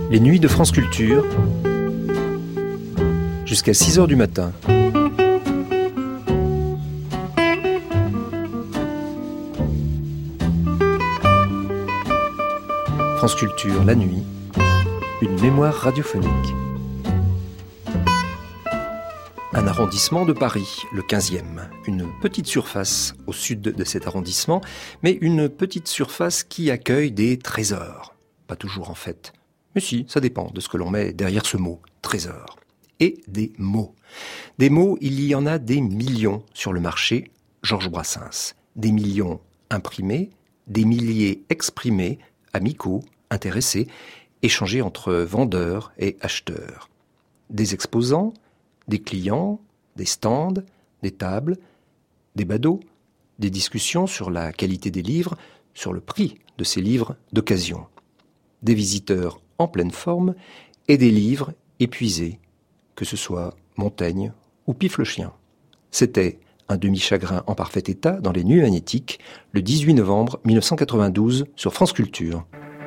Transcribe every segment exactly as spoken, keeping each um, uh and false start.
Les nuits de France Culture, jusqu'à six heures du matin. France Culture, la nuit, une mémoire radiophonique. Un arrondissement de Paris, le quinzième. Une petite surface au sud de cet arrondissement, mais une petite surface qui accueille des trésors. Pas toujours en fait. Mais si, ça dépend de ce que l'on met derrière ce mot, trésor. Et des mots. Des mots, il y en a des millions sur le marché, Georges Brassens. Des millions imprimés, des milliers exprimés, amicaux, intéressés, échangés entre vendeurs et acheteurs. Des exposants, des clients, des stands, des tables, des badauds, des discussions sur la qualité des livres, sur le prix de ces livres d'occasion. Des visiteurs en pleine forme et des livres épuisés, que ce soit Montaigne ou Pif le chien. C'était un demi-chagrin en parfait état dans les Nuits magnétiques, le dix-huit novembre mille neuf cent quatre-vingt-douze sur France Culture.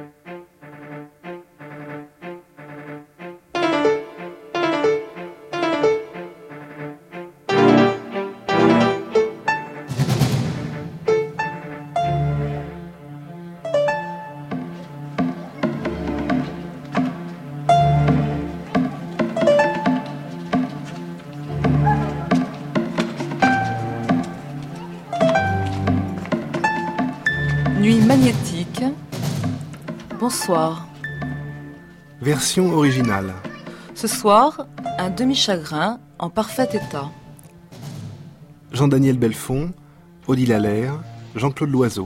Nuit magnétique. Bonsoir. Version originale. Ce soir, un demi-chagrin en parfait état. Jean-Daniel Belfond, Odile Allaire, Jean-Claude Loiseau.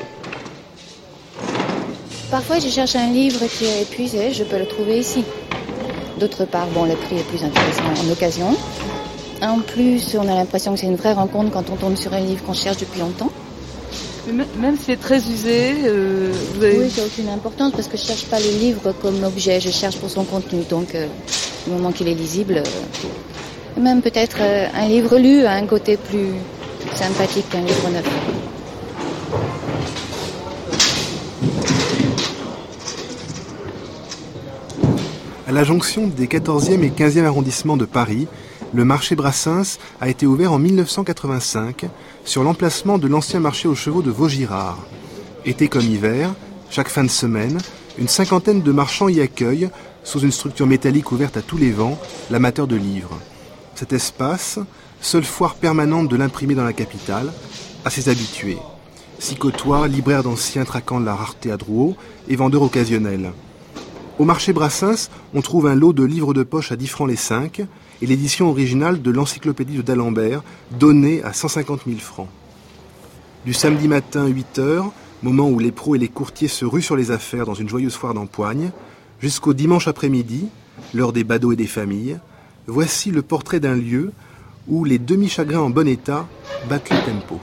Parfois, je cherche un livre qui est épuisé, je peux le trouver ici. D'autre part, bon, le prix est plus intéressant en occasion. En plus, on a l'impression que c'est une vraie rencontre quand on tombe sur un livre qu'on cherche depuis longtemps. Même s'il est très usé, euh, vous avez... Oui, ça n'a aucune importance parce que je ne cherche pas le livre comme objet, je cherche pour son contenu. Donc, euh, du moment qu'il est lisible, euh, même peut-être euh, un livre lu a un côté plus sympathique qu'un livre neuf. À la jonction des quatorzième et quinzième arrondissements de Paris, le marché Brassens a été ouvert en mille neuf cent quatre-vingt-cinq sur l'emplacement de l'ancien marché aux chevaux de Vaugirard. Été comme hiver, chaque fin de semaine, une cinquantaine de marchands y accueillent, sous une structure métallique ouverte à tous les vents, l'amateur de livres. Cet espace, seule foire permanente de l'imprimé dans la capitale, a ses habitués. S'y côtoient libraires d'anciens traquant la rareté à Drouot et vendeurs occasionnels. Au marché Brassens, on trouve un lot de livres de poche à dix francs les cinq et l'édition originale de l'encyclopédie de d'Alembert, donnée à cent cinquante mille francs. Du samedi matin huit heures, moment où les pros et les courtiers se ruent sur les affaires dans une joyeuse foire d'empoigne, jusqu'au dimanche après-midi, l'heure des badauds et des familles, voici le portrait d'un lieu où les demi-chagrins en bon état battent le tempo.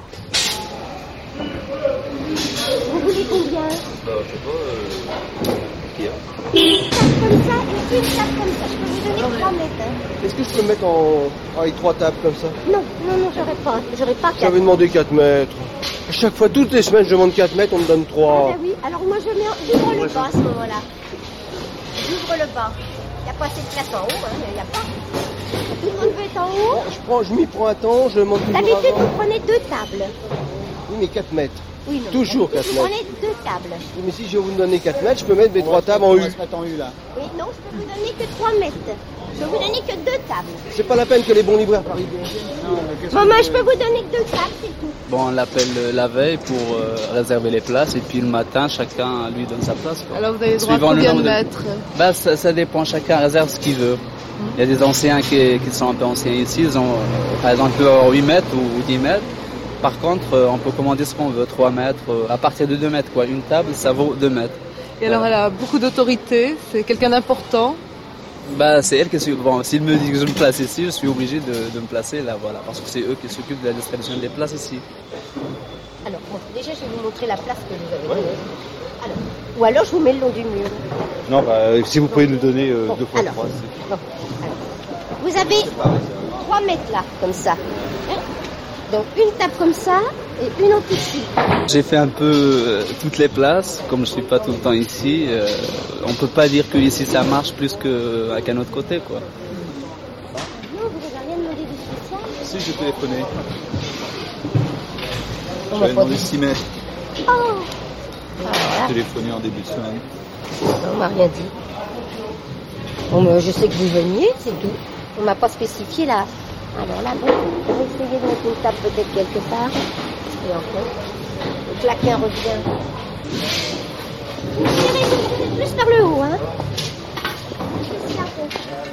Vous voulez combien ? Bah, je sais pas, euh... Une table comme ça et une table comme ça. Je peux vous donner trois mètres. Hein. Est-ce que je peux mettre en... avec trois tables comme ça ? Non, non, non, j'aurais pas. J'aurais pas quatre. J'avais demandé quatre mètres. À chaque fois, toutes les semaines, je demande quatre mètres, on me donne trois. Ah ben oui, alors moi je mets... j'ouvre le bas à ce moment-là. J'ouvre le bas. Il n'y a pas assez de place en haut, hein. Il n'y a pas. Tout le monde veut être en haut. Je, prends, je m'y prends un temps, je monte toujours D'habitude, avant. vous prenez deux tables. Oui, mais quatre mètres. Oui, non. Toujours quatre Vous mètres. prenez deux tables. Oui, mais si je vais vous donner quatre mètres, je peux mettre mes trois tables en U. Oui, non, je peux vous donner que trois mètres. Je peux vous donner que deux tables. C'est pas la peine que les bons libraires parisiens. Bon, moi, je peux vous donner que deux tables, c'est tout. Bon, on l'appelle la veille pour euh, réserver les places et puis le matin, chacun lui donne sa place, quoi. Alors vous avez droit à Suivant combien le de nombre mètres de... Bah, ça, ça dépend, chacun réserve ce qu'il veut. Mmh. Il y a des anciens qui, qui sont un peu anciens ici, ils ont, euh, par exemple, huit mètres ou dix mètres. Par contre, euh, on peut commander ce qu'on veut, trois mètres, euh, à partir de deux mètres, quoi. Une table, ça vaut deux mètres. Et alors elle a beaucoup d'autorité, c'est quelqu'un d'important. Bah, c'est elle qui s'occupe. Bon, s'il me dit que je me place ici, je suis obligé de, de me placer là, voilà, parce que c'est eux qui s'occupent de la distribution des places ici. Alors, bon, déjà, je vais vous montrer la place que vous avez donnée. Alors, ou alors, je vous mets le long du mur. Non, bah, si vous pouvez nous donner euh, bon, deux fois alors, trois. Bon, alors, vous avez trois mètres là, comme ça. Hein? Donc une table comme ça et une autre ici. J'ai fait un peu euh, toutes les places, comme je suis pas tout le temps ici. Euh, on peut pas dire que ici ça marche plus qu'à qu'un autre côté, quoi. Non, vous n'avez rien demandé de spécial? Si, j'ai téléphoné. On J'avais m'a pas demandé dit. six mètres. Oh. Alors J'ai là, téléphoné en début de semaine. on m'a rien dit. Bon, mais je sais que vous veniez, c'est tout. On m'a pas spécifié là. Alors là, bon, on va essayer de mettre une table peut-être quelque part. Et en fait, le claquin revient. Vous tirez plus vers le haut, hein. Plus là, bon.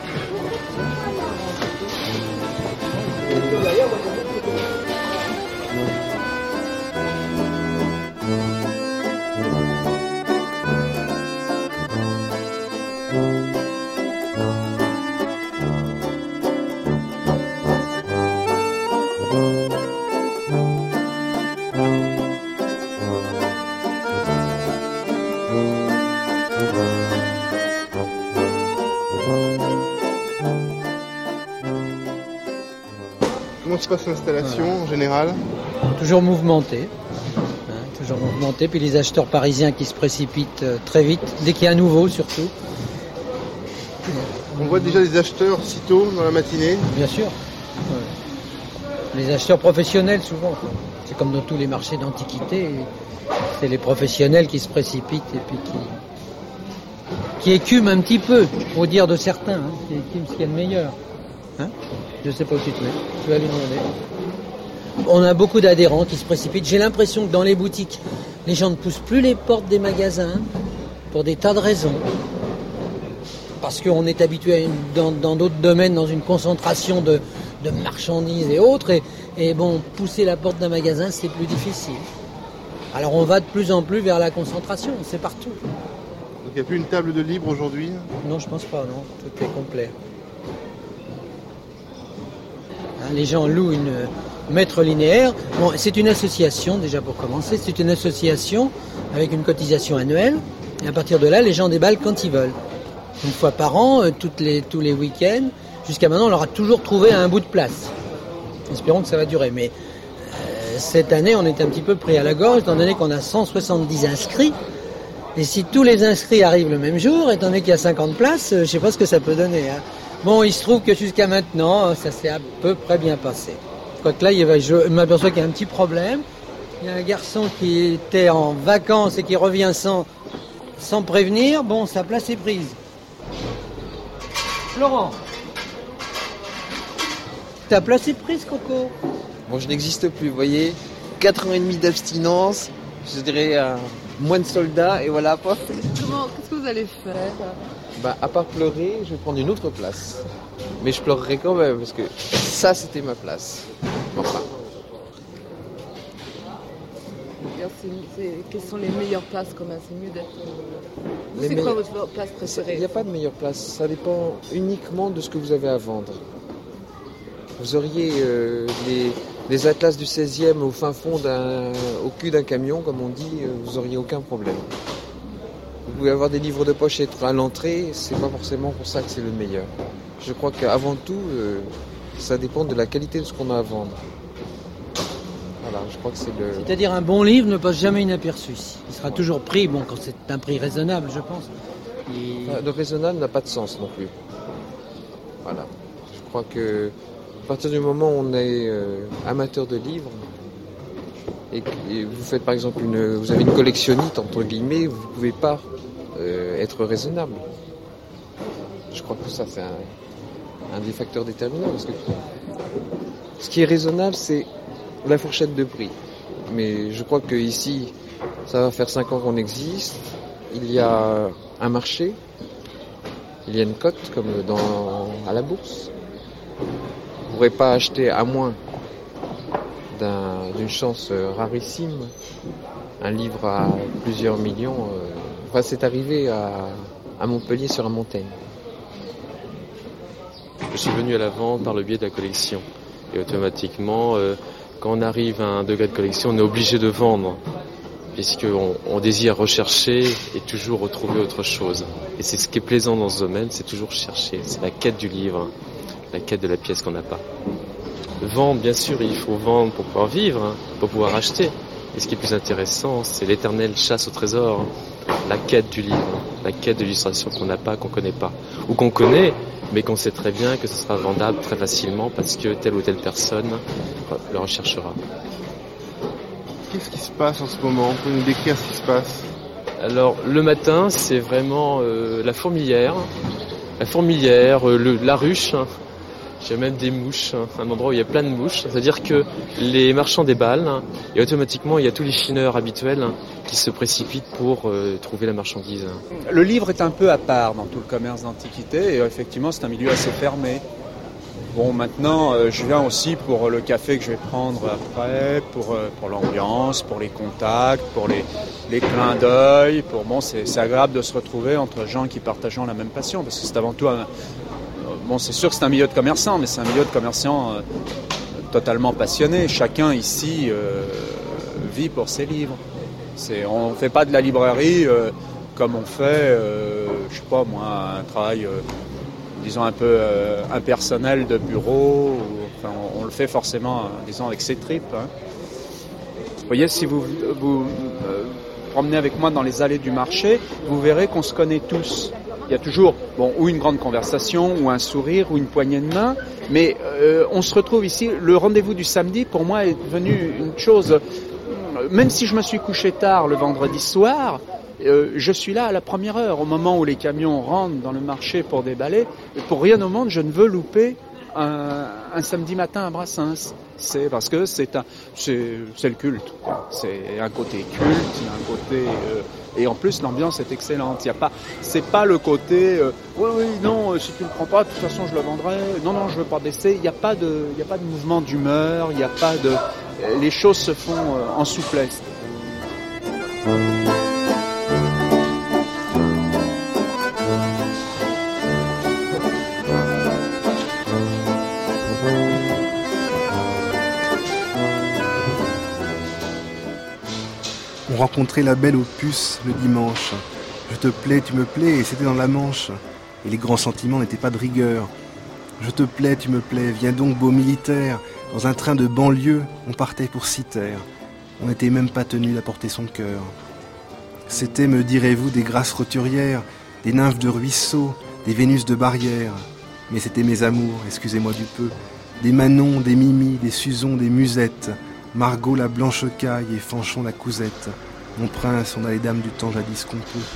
Comment se passe l'installation en général? Toujours mouvementé, hein, toujours mouvementé. Puis les acheteurs parisiens qui se précipitent euh, très vite, dès qu'il y a un nouveau surtout. On voit déjà des acheteurs si tôt dans la matinée. Bien sûr. Ouais. Les acheteurs professionnels souvent, quoi. C'est comme dans tous les marchés d'antiquité, c'est les professionnels qui se précipitent et puis qui, qui écument un petit peu, au dire de certains, hein, qui écument ce qu'il y a de meilleur. Hein, je sais pas où tu te mets, tu vas lui demander. On a beaucoup d'adhérents qui se précipitent. J'ai l'impression que dans les boutiques, les gens ne poussent plus les portes des magasins pour des tas de raisons. Parce qu'on est habitué à une, dans, dans d'autres domaines, dans une concentration de, de marchandises et autres. Et, et bon, pousser la porte d'un magasin, c'est plus difficile. Alors on va de plus en plus vers la concentration, c'est partout. Donc il n'y a plus une table de libre aujourd'hui? Non, je pense pas, non. Tout est complet. Hein, les gens louent une mètre linéaire. Bon, c'est une association, déjà pour commencer. C'est une association avec une cotisation annuelle. Et à partir de là, les gens déballent quand ils veulent. Une fois par an, euh, toutes les, tous les week-ends. Jusqu'à maintenant, on leur a toujours trouvé un bout de place. Espérons que ça va durer. Mais euh, cette année, on est un petit peu pris à la gorge, étant donné qu'on a cent soixante-dix inscrits. Et si tous les inscrits arrivent le même jour, étant donné qu'il y a cinquante places, euh, je ne sais pas ce que ça peut donner. Hein. Bon, il se trouve que jusqu'à maintenant, ça s'est à peu près bien passé. Quoique là, il va, je m'aperçois qu'il y a un petit problème. Il y a un garçon qui était en vacances et qui revient sans, sans prévenir. Bon, sa place est prise. Laurent, ta place est prise, Coco. Bon, je n'existe plus, vous voyez. quatre ans et demi d'abstinence, je dirais euh, moins de soldats, et voilà, pas. Comment, qu'est-ce que vous allez faire? Bah, à part pleurer, je vais prendre une autre place. Mais je pleurerai quand même, parce que ça, c'était ma place. Enfin. C'est, c'est, quelles sont les meilleures places quand même? C'est mieux d'être... Vous, Les c'est me... quoi votre place préférée? Il n'y a pas de meilleure place, ça dépend uniquement de ce que vous avez à vendre. Vous auriez euh, les, les atlas du seizième au fin fond, d'un, au cul d'un camion, comme on dit, euh, vous n'auriez aucun problème. Vous pouvez avoir des livres de poche et être à l'entrée, c'est pas forcément pour ça que c'est le meilleur. Je crois qu'avant tout, euh, ça dépend de la qualité de ce qu'on a à vendre. Voilà, je crois que c'est le... C'est-à-dire un bon livre ne passe jamais inaperçu. Il sera toujours pris, bon, quand c'est un prix raisonnable, je pense. Et... Enfin, le raisonnable n'a pas de sens non plus. Voilà. Je crois que à partir du moment où on est euh, amateur de livres et que et vous faites par exemple une, vous avez une collectionnite entre guillemets, vous ne pouvez pas euh, être raisonnable. Je crois que ça c'est un, un des facteurs déterminants parce que ce qui est raisonnable c'est la fourchette de prix. Mais je crois que ici ça va faire cinq ans qu'on existe. Il y a un marché, il y a une cote comme dans à la bourse. Vous ne pourrez pas acheter à moins d'un, d'une chance rarissime un livre à plusieurs millions. Enfin, c'est arrivé à, à Montpellier sur la Montaigne. Je suis venu à la vente par le biais de la collection. Et automatiquement, euh, quand on arrive à un degré de collection, on est obligé de vendre. Puisqu'on on désire rechercher et toujours retrouver autre chose. Et c'est ce qui est plaisant dans ce domaine, c'est toujours chercher. C'est la quête du livre, la quête de la pièce qu'on n'a pas. Vendre, bien sûr, il faut vendre pour pouvoir vivre, hein, pour pouvoir acheter. Et ce qui est plus intéressant, c'est l'éternelle chasse au trésor, hein, la quête du livre, la quête de l'illustration qu'on n'a pas, qu'on connaît pas, ou qu'on connaît, mais qu'on sait très bien que ce sera vendable très facilement parce que telle ou telle personne le recherchera. Qu'est-ce qui se passe en ce moment? Vous pouvez nous décrire ce qui se passe? Alors, le matin, c'est vraiment euh, la fourmilière, la fourmilière, euh, le, la ruche. Hein. Il y a même des mouches, hein, un endroit où il y a plein de mouches. C'est-à-dire que les marchands déballent hein, et automatiquement, il y a tous les chineurs habituels hein, qui se précipitent pour euh, trouver la marchandise. Le livre est un peu à part dans tout le commerce d'antiquité et effectivement, c'est un milieu assez fermé. Bon, maintenant, euh, je viens aussi pour le café que je vais prendre après, pour, euh, pour l'ambiance, pour les contacts, pour les, les clins d'œil. Pour bon, c'est, c'est agréable de se retrouver entre gens qui partagent la même passion, parce que c'est avant tout un... Bon, c'est sûr que c'est un milieu de commerçants, mais c'est un milieu de commerçants euh, totalement passionnés. Chacun ici euh, vit pour ses livres. C'est, on ne fait pas de la librairie euh, comme on fait, euh, je sais pas moi, un travail... Euh, disons un peu euh, impersonnel de bureau, ou, enfin, on, on le fait forcément, euh, disons, avec ses tripes. Hein. Vous voyez, si vous vous euh, promenez avec moi dans les allées du marché, vous verrez qu'on se connaît tous. Il y a toujours, bon, ou une grande conversation, ou un sourire, ou une poignée de main, mais euh, on se retrouve ici. Le rendez-vous du samedi, pour moi, est devenu une chose, même si je me suis couché tard le vendredi soir, Euh, je suis là à la première heure, au moment où les camions rentrent dans le marché pour déballer. Et pour rien au monde, je ne veux louper un, un samedi matin à Brassens. C'est parce que c'est un, c'est, c'est le culte. Quoi. C'est un côté culte, il y a un côté euh, et en plus l'ambiance est excellente. Il y a pas, c'est pas le côté euh, oui oui non euh, si tu le prends pas de toute façon je le vendrai. Non non je veux pas baisser. Il n'y a pas de, il y a pas de mouvement d'humeur. Il n'y a pas de, les choses se font euh, en souplesse. On rencontrait la belle aux puces le dimanche. Je te plais, tu me plais, et c'était dans la Manche. Et les grands sentiments n'étaient pas de rigueur. Je te plais, tu me plais, viens donc beau militaire. Dans un train de banlieue, on partait pour Citerre. On n'était même pas tenu d'apporter son cœur. C'était, me direz-vous, des grâces roturières, des nymphes de ruisseaux, des Vénus de barrière. Mais c'était mes amours, excusez-moi du peu. Des Manons, des Mimi, des Suzons, des Musettes. Margot la blanche caille et Fanchon la cousette. Mon prince, on a les dames du temps jadis qu'on peut.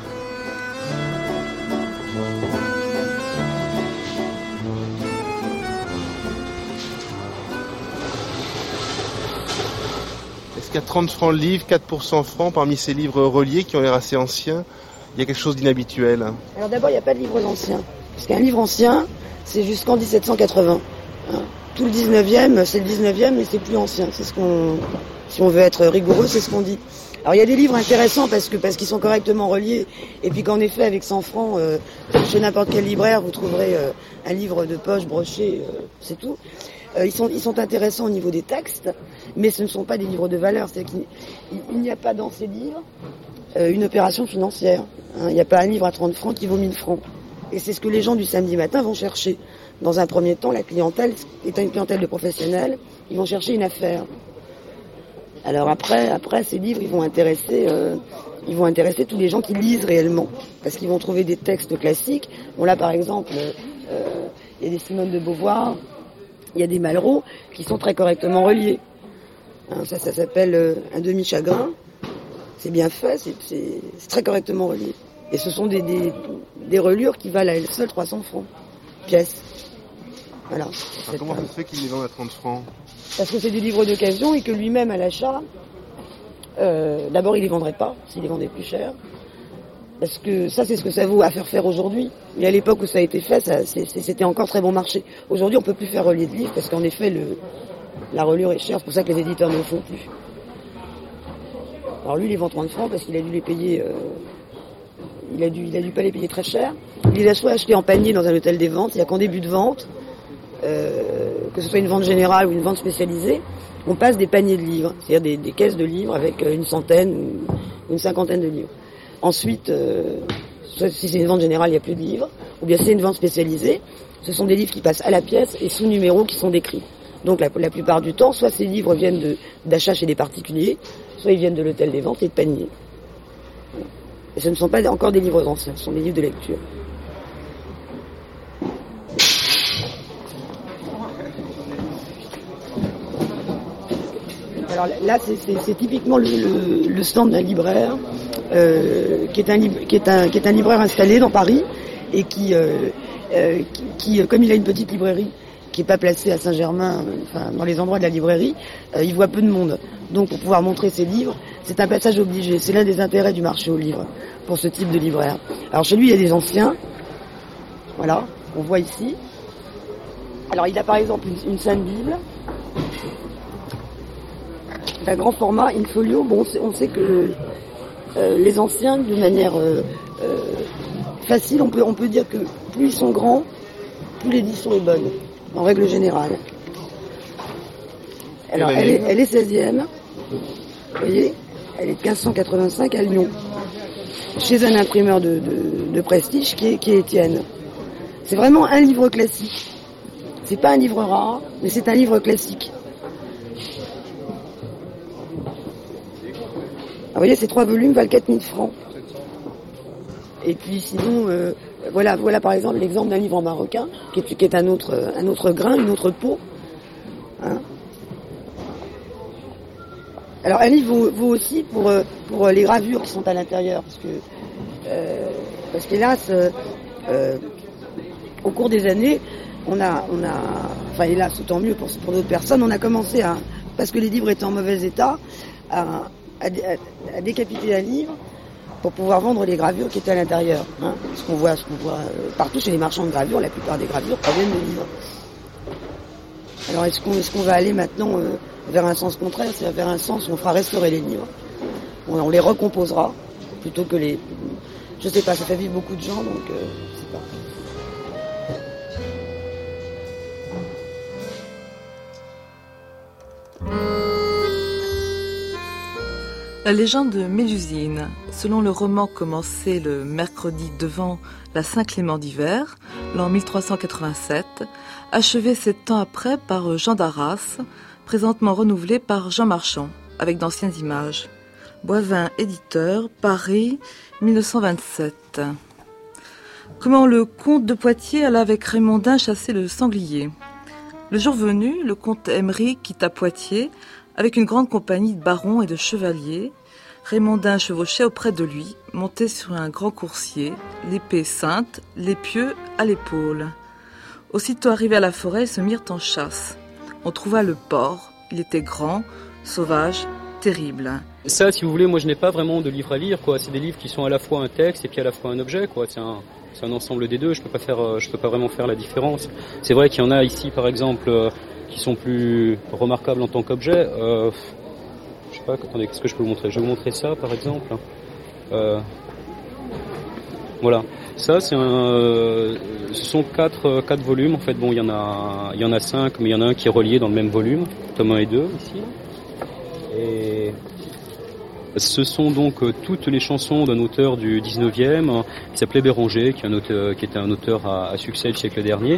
Est-ce qu'à trente francs le livre, quatre pour cent francs parmi ces livres reliés qui ont l'air assez anciens, il y a quelque chose d'inhabituel? Alors d'abord, il n'y a pas de livres anciens. Parce qu'un livre ancien, c'est jusqu'en dix-sept cent quatre-vingts. Tout le dix-neuvième, c'est le dix-neuvième, mais c'est plus ancien. C'est ce qu'on, si on veut être rigoureux, c'est ce qu'on dit. Alors il y a des livres intéressants parce que parce qu'ils sont correctement reliés, et puis qu'en effet, avec cent francs, euh, chez n'importe quel libraire, vous trouverez euh, un livre de poche broché, euh, c'est tout. Euh, ils sont ils sont intéressants au niveau des textes, mais ce ne sont pas des livres de valeur. C'est-à-dire qu'il il n'y a pas dans ces livres euh, une opération financière. Hein. Il n'y a pas un livre à trente francs qui vaut mille francs. Et c'est ce que les gens du samedi matin vont chercher. Dans un premier temps, la clientèle est une clientèle de professionnels, ils vont chercher une affaire. Alors après, après ces livres, ils vont intéresser, euh, ils vont intéresser tous les gens qui lisent réellement, parce qu'ils vont trouver des textes classiques. Bon là, par exemple, euh, il y a des Simone de Beauvoir, il y a des Malraux qui sont très correctement reliés. Hein, ça, ça s'appelle euh, un demi-chagrin. C'est bien fait, c'est, c'est, c'est très correctement relié. Et ce sont des, des, des reliures qui valent à elles seules trois cents francs pièce. Voilà. Alors, comment ça se fait qu'il les vend à trente francs? Parce que c'est des livres d'occasion et que lui-même à l'achat, euh, d'abord il les vendrait pas, s'il les vendait plus cher. Parce que ça c'est ce que ça vaut à faire faire aujourd'hui. Mais à l'époque où ça a été fait, ça, c'est, c'était encore très bon marché. Aujourd'hui on peut plus faire relier de livres parce qu'en effet le, la reliure est chère, c'est pour ça que les éditeurs ne le font plus. Alors lui il les vend trente francs parce qu'il a dû les payer, euh, il a dû, il a dû pas les payer très cher. Il les a soit achetés en panier dans un hôtel des ventes, il n'y a qu'en début de vente, euh, que ce soit une vente générale ou une vente spécialisée, on passe des paniers de livres, c'est-à-dire des, des caisses de livres avec une centaine ou une cinquantaine de livres. Ensuite, euh, soit si c'est une vente générale, il n'y a plus de livres, ou bien si c'est une vente spécialisée, ce sont des livres qui passent à la pièce et sous numéros qui sont décrits. Donc la, la plupart du temps, soit ces livres viennent de, d'achat chez des particuliers, soit ils viennent de l'hôtel des ventes et de paniers. Et ce ne sont pas encore des livres anciens, ce sont des livres de lecture. Alors là, c'est, c'est, c'est typiquement le, le, le stand d'un libraire, euh, qui, est un, qui, est un, qui est un libraire installé dans Paris, et qui, euh, euh, qui, qui, comme il a une petite librairie, qui n'est pas placée à Saint-Germain, enfin, dans les endroits de la librairie, euh, il voit peu de monde. Donc pour pouvoir montrer ses livres, c'est un passage obligé. C'est l'un des intérêts du marché aux livres, pour ce type de libraire. Alors chez lui, il y a des anciens, voilà, on voit ici. Alors il a par exemple une, une Sainte Bible, d'un grand format, in folio. Bon, on sait, on sait que euh, les anciens, de manière euh, euh, facile, on peut, on peut dire que plus ils sont grands, plus l'édition est bonne, en règle générale. Alors, elle est, elle est seizième, vous voyez, elle est de quinze cent quatre-vingt-cinq à Lyon, chez un imprimeur de, de, de prestige qui est, qui est Étienne. C'est vraiment un livre classique. C'est pas un livre rare, mais c'est un livre classique. Vous voyez, ces trois volumes valent quatre mille francs. Et puis sinon, euh, voilà, voilà par exemple l'exemple d'un livre en marocain, qui est, qui est un autre, un autre grain, une autre peau. Hein. Alors un livre vaut, vaut aussi pour, pour les gravures qui sont à l'intérieur, parce que, euh, parce qu'hélas, euh, au cours des années, on a, on a, enfin hélas, tant mieux pour, pour d'autres personnes, on a commencé à, parce que les livres étaient en mauvais état, à À, à, à décapiter un livre pour pouvoir vendre les gravures qui étaient à l'intérieur. Hein. Ce qu'on voit, ce qu'on voit euh, partout chez les marchands de gravures, la plupart des gravures proviennent de livres. Alors est-ce qu'on, est-ce qu'on va aller maintenant euh, vers un sens contraire, c'est-à-dire vers un sens où on fera restaurer les livres, on, on les recomposera plutôt que les... Je sais pas, ça fait vivre beaucoup de gens, donc euh, je sais pas. La légende de Mélusine, selon le roman commencé le mercredi devant la Saint-Clément d'hiver, l'an mille trois cent quatre-vingt-sept, achevé sept ans après par Jean d'Arras, présentement renouvelé par Jean Marchand, avec d'anciennes images. Boivin, éditeur, Paris, mille neuf cent vingt-sept. Comment le comte de Poitiers alla avec Raymondin chasser le sanglier. Le jour venu, le comte Emery quitta Poitiers, avec une grande compagnie de barons et de chevaliers. Raymondin chevauchait auprès de lui, monté sur un grand coursier, l'épée ceinte, l'épieu à l'épaule. Aussitôt arrivés à la forêt, ils se mirent en chasse. On trouva le porc, il était grand, sauvage, terrible. Ça, si vous voulez, moi je n'ai pas vraiment de livre à lire, quoi. C'est des livres qui sont à la fois un texte et puis à la fois un objet, quoi. C'est un, c'est un ensemble des deux, je peux pas faire, je peux pas vraiment faire la différence. C'est vrai qu'il y en a ici, par exemple, qui sont plus remarquables en tant qu'objet. Euh, je sais pas, attendez, qu'est-ce que je peux vous montrer ? Je vais vous montrer ça, par exemple. Euh, voilà, ça c'est un, euh, ce sont quatre, quatre volumes. En fait, bon, il y en a, il y en a cinq, mais il y en a un qui est relié dans le même volume, tome un et deux ici. Et ce sont donc toutes les chansons d'un auteur du dix-neuvième qui s'appelait Béranger, qui, est un auteur, qui était un auteur à, à succès le siècle dernier.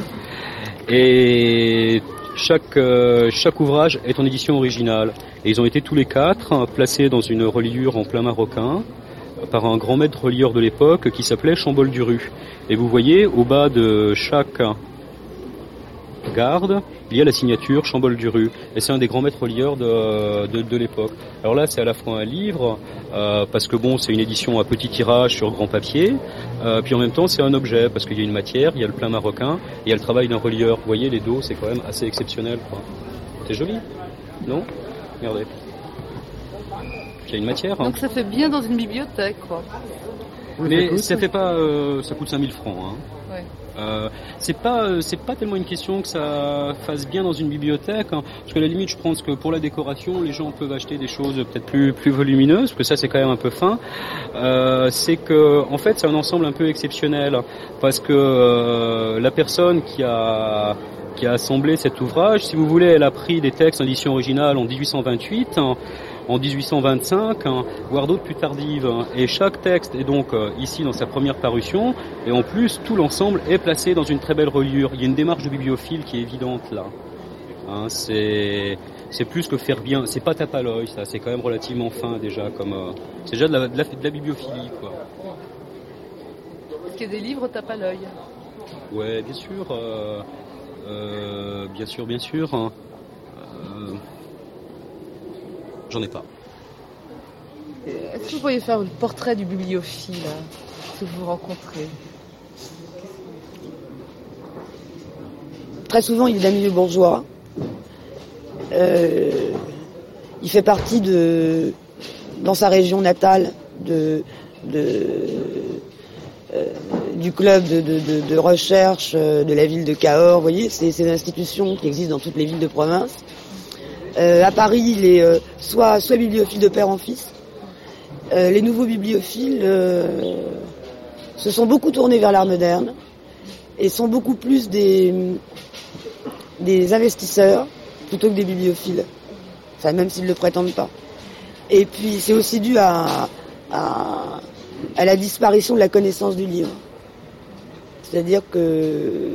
Et chaque, euh, chaque ouvrage est en édition originale. Et ils ont été tous les quatre placés dans une reliure en plein marocain par un grand maître relieur de l'époque qui s'appelait Chambol-Duru. Et vous voyez, au bas de chaque garde, il y a la signature Chambol-Duru. Et c'est un des grands maîtres relieurs de, de, de l'époque. Alors là, c'est à la fois un livre, euh, parce que bon, c'est une édition à petit tirage sur grand papier, euh, puis en même temps, c'est un objet, parce qu'il y a une matière, il y a le plein marocain, et il y a le travail d'un relieur. Vous voyez, les dos, c'est quand même assez exceptionnel, quoi. C'est joli, non ? Regardez. Il y a une matière. Donc hein. ça fait bien dans une bibliothèque, quoi. Mais ça, ça fait pas, euh, ça coûte cinq mille francs. Hein. Ouais. Euh, c'est pas, c'est pas tellement une question que ça fasse bien dans une bibliothèque, hein, parce que à la limite, je pense que pour la décoration, les gens peuvent acheter des choses peut-être plus, plus volumineuses, parce que ça, c'est quand même un peu fin. Euh, c'est que, en fait, c'est un ensemble un peu exceptionnel, parce que euh, la personne qui a qui a assemblé cet ouvrage, si vous voulez, elle a pris des textes en édition originale en dix-huit cent vingt-huit, hein, en dix-huit cent vingt-cinq, hein, voire d'autres plus tardives. Hein, et chaque texte est donc euh, ici dans sa première parution, et en plus, tout l'ensemble est placé dans une très belle reliure. Il y a une démarche de bibliophile qui est évidente là. Hein, c'est, c'est plus que faire bien. C'est pas tape à l'œil, ça. C'est quand même relativement fin déjà. Comme, euh, c'est déjà de la, de la, de la bibliophilie, quoi. Est-ce qu'il y a des livres tape à l'œil? Ouais, bien sûr. Euh, euh, bien sûr, bien sûr. Hein. Euh, j'en ai pas. Est-ce que vous pourriez faire le portrait du bibliophile que vous rencontrez? Très souvent, il est d'un milieu bourgeois. Euh, il fait partie de, dans sa région natale, de, de, euh, du club de, de, de, de recherche de la ville de Cahors. Vous voyez, c'est, c'est une institution qui existe dans toutes les villes de province. Euh, à Paris, il est euh, soit, soit bibliophile de père en fils. Euh, les nouveaux bibliophiles euh, se sont beaucoup tournés vers l'art moderne et sont beaucoup plus des, des investisseurs plutôt que des bibliophiles. Enfin, même s'ils ne le prétendent pas. Et puis, c'est aussi dû à, à, à la disparition de la connaissance du livre. C'est-à-dire que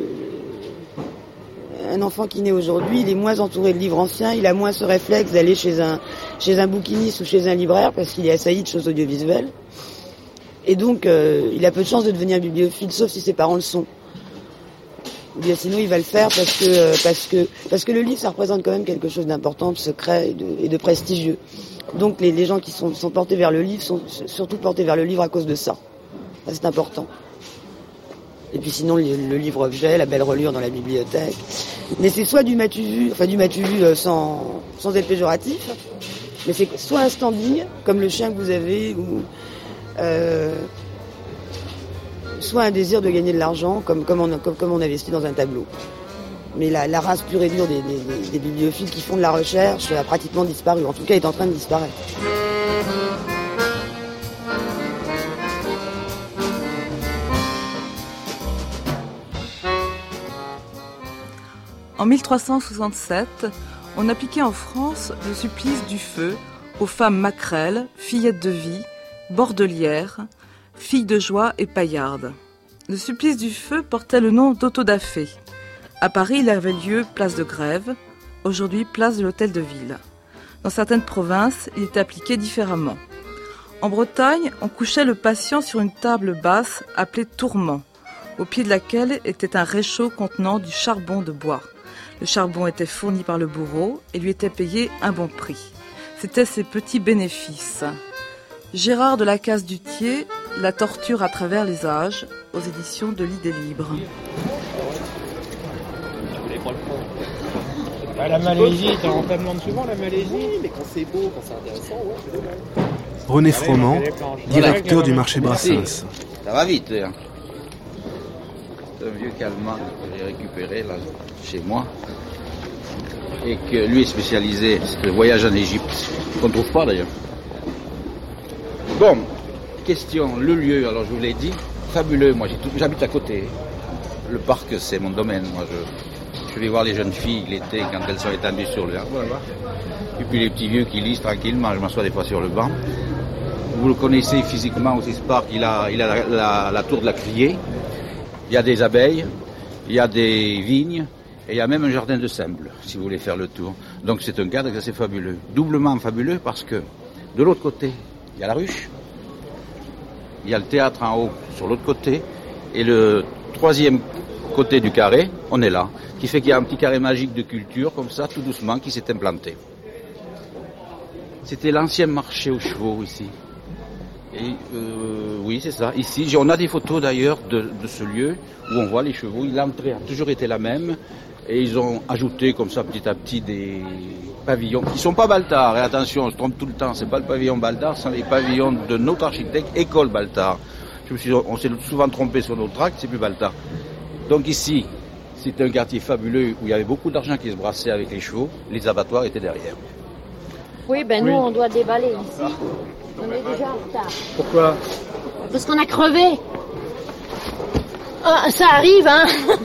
un enfant qui naît aujourd'hui, il est moins entouré de livres anciens, il a moins ce réflexe d'aller chez un, chez un bouquiniste ou chez un libraire parce qu'il est assailli de choses audiovisuelles. Et donc, euh, il a peu de chances de devenir bibliophile, sauf si ses parents le sont. Ou bien sinon, il va le faire parce que, euh, parce que, parce que le livre, ça représente quand même quelque chose d'important, de secret et de, et de prestigieux. Donc, les, les gens qui sont, sont portés vers le livre sont surtout portés vers le livre à cause de ça. Ça, c'est important. Et puis sinon, le, le livre-objet, la belle reliure dans la bibliothèque. Mais c'est soit du matu vu, enfin du matu vu euh, sans, sans être péjoratif, mais c'est soit un standing, comme le chien que vous avez, ou euh, soit un désir de gagner de l'argent, comme, comme, on, comme, comme on investit dans un tableau. Mais la, la race pure et dure des, des, des, des bibliophiles qui font de la recherche a pratiquement disparu, en tout cas est en train de disparaître. En mille trois cent soixante-sept, on appliquait en France le supplice du feu aux femmes maquerelles, fillettes de vie, bordelières, filles de joie et paillardes. Le supplice du feu portait le nom d'autodafé. À Paris, il avait lieu place de Grève, aujourd'hui place de l'Hôtel de Ville. Dans certaines provinces, il était appliqué différemment. En Bretagne, on couchait le patient sur une table basse appelée tourment, au pied de laquelle était un réchaud contenant du charbon de bois. Le charbon était fourni par le bourreau et lui était payé un bon prix. C'étaient ses petits bénéfices. Gérard de la Casse-du-Thier, La torture à travers les âges, aux éditions de l'Idée libre. Ah, la Malaisie, t'en demandes souvent la Malaisie. Oui, mais quand c'est beau, quand c'est intéressant, ouais. René Froment, directeur du marché Brassens. Ça va vite, hein. C'est un vieux calmant que j'ai récupéré là, chez moi. Et que lui est spécialisé, c'est le voyage en Égypte, qu'on ne trouve pas d'ailleurs. Bon, question, le lieu, alors je vous l'ai dit, fabuleux, moi tout, j'habite à côté. Le parc, c'est mon domaine, moi je, je vais voir les jeunes filles l'été quand elles sont étendues sur le arbre. Et puis les petits vieux qui lisent tranquillement, je m'assois des fois sur le banc. Vous le connaissez physiquement aussi, ce parc, il a, il a la, la, la tour de la Criée. Il y a des abeilles, il y a des vignes, et il y a même un jardin de seigle, si vous voulez faire le tour. Donc c'est un cadre assez fabuleux. Doublement fabuleux parce que de l'autre côté, il y a la ruche, il y a le théâtre en haut sur l'autre côté, et le troisième côté du carré, on est là, qui fait qu'il y a un petit carré magique de culture, comme ça, tout doucement, qui s'est implanté. C'était l'ancien marché aux chevaux ici. Et euh, oui, c'est ça. Ici, on a des photos d'ailleurs de, de ce lieu où on voit les chevaux. L'entrée a toujours été la même et ils ont ajouté comme ça petit à petit des pavillons qui sont pas Baltard. Et attention, on se trompe tout le temps. C'est pas le pavillon Baltard, c'est les pavillons de notre architecte École Baltard. Je me suis, on s'est souvent trompé sur nos tracts, c'est plus Baltard. Donc ici, c'était un quartier fabuleux où il y avait beaucoup d'argent qui se brassait avec les chevaux. Les abattoirs étaient derrière. Oui, ben oui. Nous, on doit déballer ici. On est déjà en retard. Pourquoi? Parce qu'on a crevé. Ah, ça arrive, hein.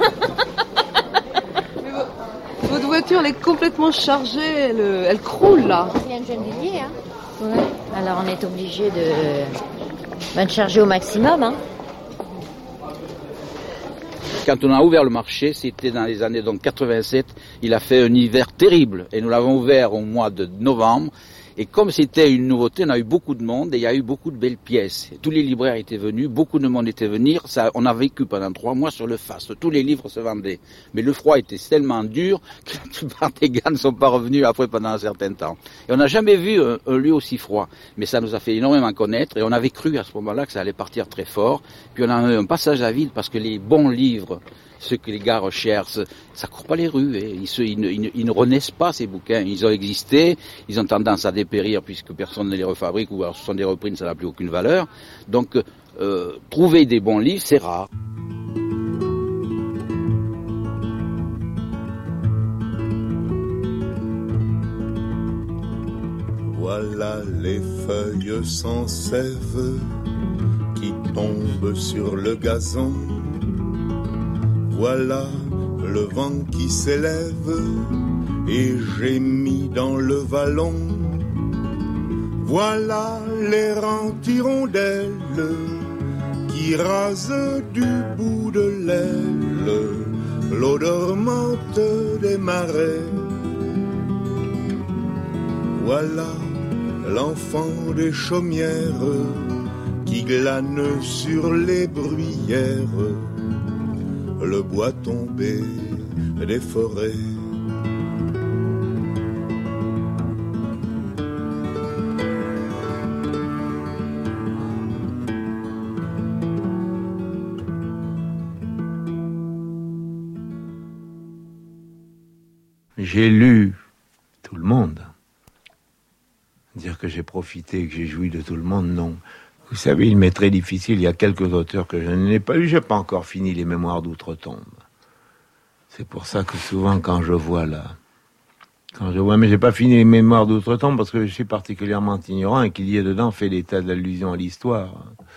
Mais votre voiture, elle est complètement chargée, elle, elle croule, là. Il y a une jeune villiers, hein. Ouais. Alors, on est obligé de, ben, de charger au maximum, hein. quand on a ouvert le marché, c'était dans les années donc quatre-vingt-sept, il a fait un hiver terrible. Et nous l'avons ouvert au mois de novembre. Et comme c'était une nouveauté, on a eu beaucoup de monde et il y a eu beaucoup de belles pièces. Tous les libraires étaient venus, beaucoup de monde était venu. Ça, on a vécu pendant trois mois sur le faste. Tous les livres se vendaient. Mais le froid était tellement dur que la plupart des gars ne sont pas revenus après pendant un certain temps. Et on n'a jamais vu un, un lieu aussi froid. Mais ça nous a fait énormément connaître et on avait cru à ce moment-là que ça allait partir très fort. Puis on a eu un passage à vide parce que les bons livres, ceux que les gars recherchent, ça court pas les rues. Eh. Ils, se, ils, ne, ils, ne, ils ne renaissent pas, ces bouquins. Ils ont existé, ils ont tendance à dépérir puisque personne ne les refabrique ou alors ce sont des reprints, ça n'a plus aucune valeur. Donc, euh, trouver des bons livres, c'est rare. Voilà les feuilles sans sève qui tombent sur le gazon. Voilà le vent qui s'élève et gémit dans le vallon. Voilà l'errant hirondelle qui rase du bout de l'aile l'eau dormante des marais. Voilà l'enfant des chaumières qui glane sur les bruyères le bois tombé des forêts. J'ai lu tout le monde. Dire que j'ai profité et que j'ai joui de tout le monde, non. Vous savez, il m'est très difficile, il y a quelques auteurs que je n'ai pas lu, j'ai pas encore fini les Mémoires d'Outre-Tombe. C'est pour ça que souvent quand je vois là, quand je vois, mais j'ai pas fini les Mémoires d'Outre-Tombe parce que je suis particulièrement ignorant et qu'il y ait dedans fait l'état de l'allusion à l'histoire.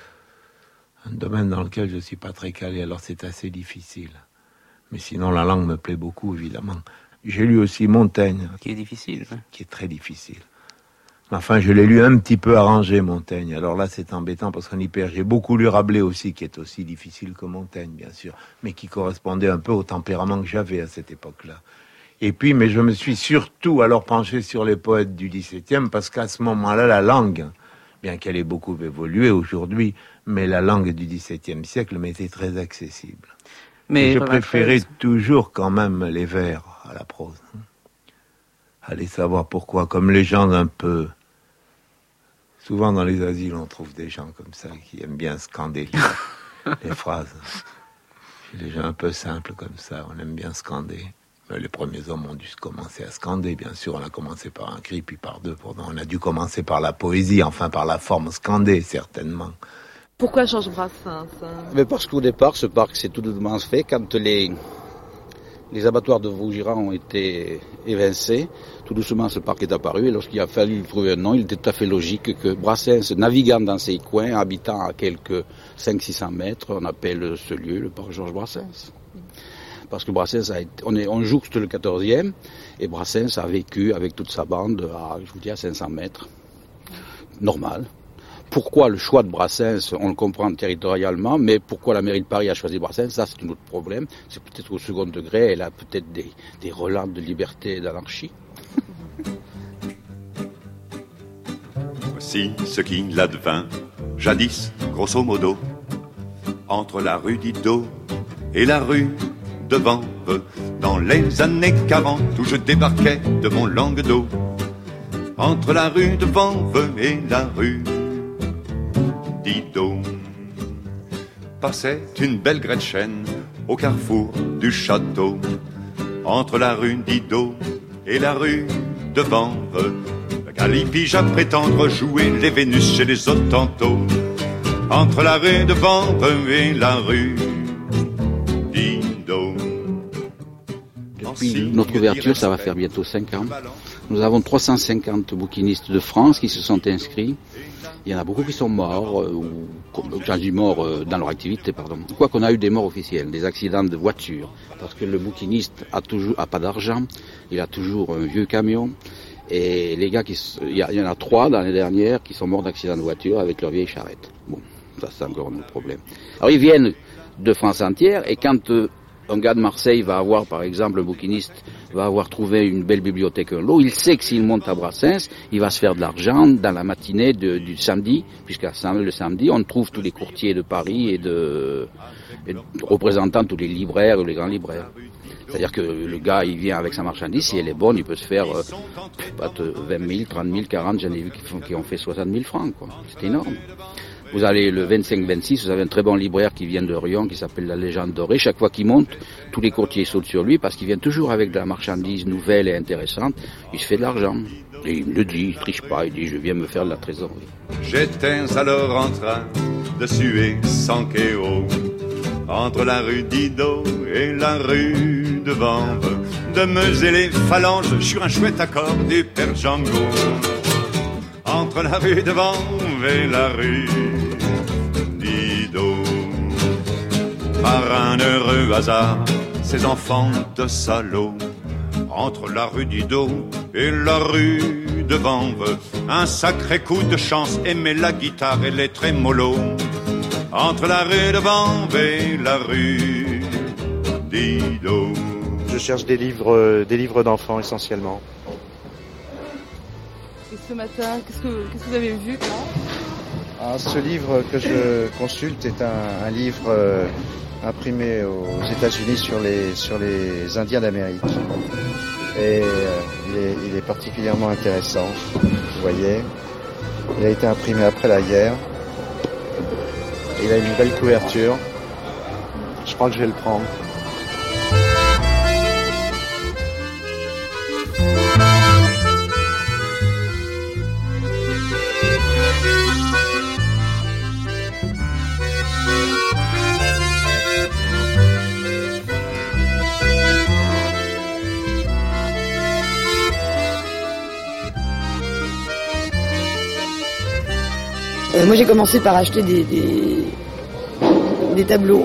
Un domaine dans lequel je suis pas très calé, alors c'est assez difficile. Mais sinon la langue me plaît beaucoup, évidemment. J'ai lu aussi Montaigne. Qui est difficile. Hein. Qui est très difficile. Enfin, je l'ai lu un petit peu arrangé, Montaigne. Alors là, c'est embêtant parce qu'on y perd. J'ai beaucoup lu Rabelais aussi, qui est aussi difficile que Montaigne, bien sûr, mais qui correspondait un peu au tempérament que j'avais à cette époque-là. Et puis, mais je me suis surtout alors penché sur les poètes du dix-septième parce qu'à ce moment-là, la langue, bien qu'elle ait beaucoup évolué aujourd'hui, mais la langue du dix-septième siècle m'était très accessible. Mais je préférais toujours quand même les vers à la prose. Allez savoir pourquoi, comme les gens un peu... Souvent dans les asiles, on trouve des gens comme ça qui aiment bien scander les, les phrases. Les gens un peu simples comme ça, on aime bien scander. Mais les premiers hommes ont dû commencer à scander, bien sûr. On a commencé par un cri, puis par deux. On a dû commencer par la poésie, enfin par la forme scandée, certainement. Pourquoi Georges Brassens? Mais parce qu'au départ, ce parc s'est tout doucement fait quand les... Les abattoirs de Vaugirard ont été évincés. Tout doucement, ce parc est apparu. Et lorsqu'il a fallu trouver un nom, il était tout à fait logique que Brassens, naviguant dans ces coins, habitant à quelques cinq cents à six cents mètres, on appelle ce lieu le parc Georges Brassens. Parce que Brassens a été, on, est, on jouxte le quatorzième, et Brassens a vécu avec toute sa bande à, je vous dis, à cinq cents mètres. Normal. Pourquoi le choix de Brassens, on le comprend territorialement, mais pourquoi la mairie de Paris a choisi Brassens, ça c'est un autre problème. C'est peut-être au second degré, elle a peut-être des, des relents de liberté et d'anarchie. Voici ce qu'il advint, jadis, grosso modo, entre la rue Didot et la rue de Vanves, dans les années quarante où je débarquais de mon Languedoc. Entre la rue de Vanves et la rue Didot passait une belle Gretchen au carrefour du château. Entre la rue Didot et la rue de Vanves, la galipige à prétendre jouer les Vénus chez les Hottentots. Entre la rue de Vanves et la rue Didot. Depuis notre ouverture, ça va faire bientôt cinq ans. Nous avons trois cent cinquante bouquinistes de France qui se sont inscrits. Il y en a beaucoup qui sont morts, euh, ou quasi morts euh, dans leur activité, pardon. Quoi qu'on a eu des morts officielles, des accidents de voiture, parce que le bouquiniste a toujours a pas d'argent, il a toujours un vieux camion, et les gars, qui, il y, y en a trois dans les dernières qui sont morts d'accidents de voiture avec leur vieille charrette. Bon, ça c'est encore un autre problème. Alors ils viennent de France entière, et quand euh, Un gars de Marseille va avoir, par exemple, un bouquiniste va avoir trouvé une belle bibliothèque un lot. Il sait que s'il monte à Brassens, il va se faire de l'argent dans la matinée de, du samedi, puisqu'à le samedi, on trouve tous les courtiers de Paris et de, et de représentant tous les libraires ou les grands libraires. C'est-à-dire que le gars, il vient avec sa marchandise, si elle est bonne, il peut se faire euh, pas vingt mille, trente mille, quarante, j'en ai vu qui, font, qui ont fait soixante mille francs, quoi. C'est énorme. Vous allez le vingt-cinq vingt-six, vous avez un très bon libraire qui vient de Rion, qui s'appelle La Légende Dorée. Chaque fois qu'il monte, tous les courtiers sautent sur lui parce qu'il vient toujours avec de la marchandise nouvelle et intéressante. Il se fait de l'argent. Et il me le dit, il triche pas, il dit je viens me faire de la trésorerie. J'étais alors en train de suer sans kéo entre la rue Didot et la rue de Vanves, de meuser les phalanges sur un chouette accord du père Django. Entre la rue de Vanves et la rue Didot, par un heureux hasard, ces enfants de salauds. Entre la rue Didot et la rue de Vanves, un sacré coup de chance, aimer la guitare et les trémolos. Entre la rue de Vanves et la rue Didot. Je cherche des livres, des livres d'enfants essentiellement. Et ce matin, qu'est-ce que, qu'est-ce que vous avez vu là? Ah, ce livre que je consulte est un, un livre euh, imprimé aux États-Unis sur les, sur les Indiens d'Amérique. Et euh, il, est, il est particulièrement intéressant, vous voyez. Il a été imprimé après la guerre. Il a une belle couverture. Je crois que je vais le prendre. Euh, moi j'ai commencé par acheter des, des, des tableaux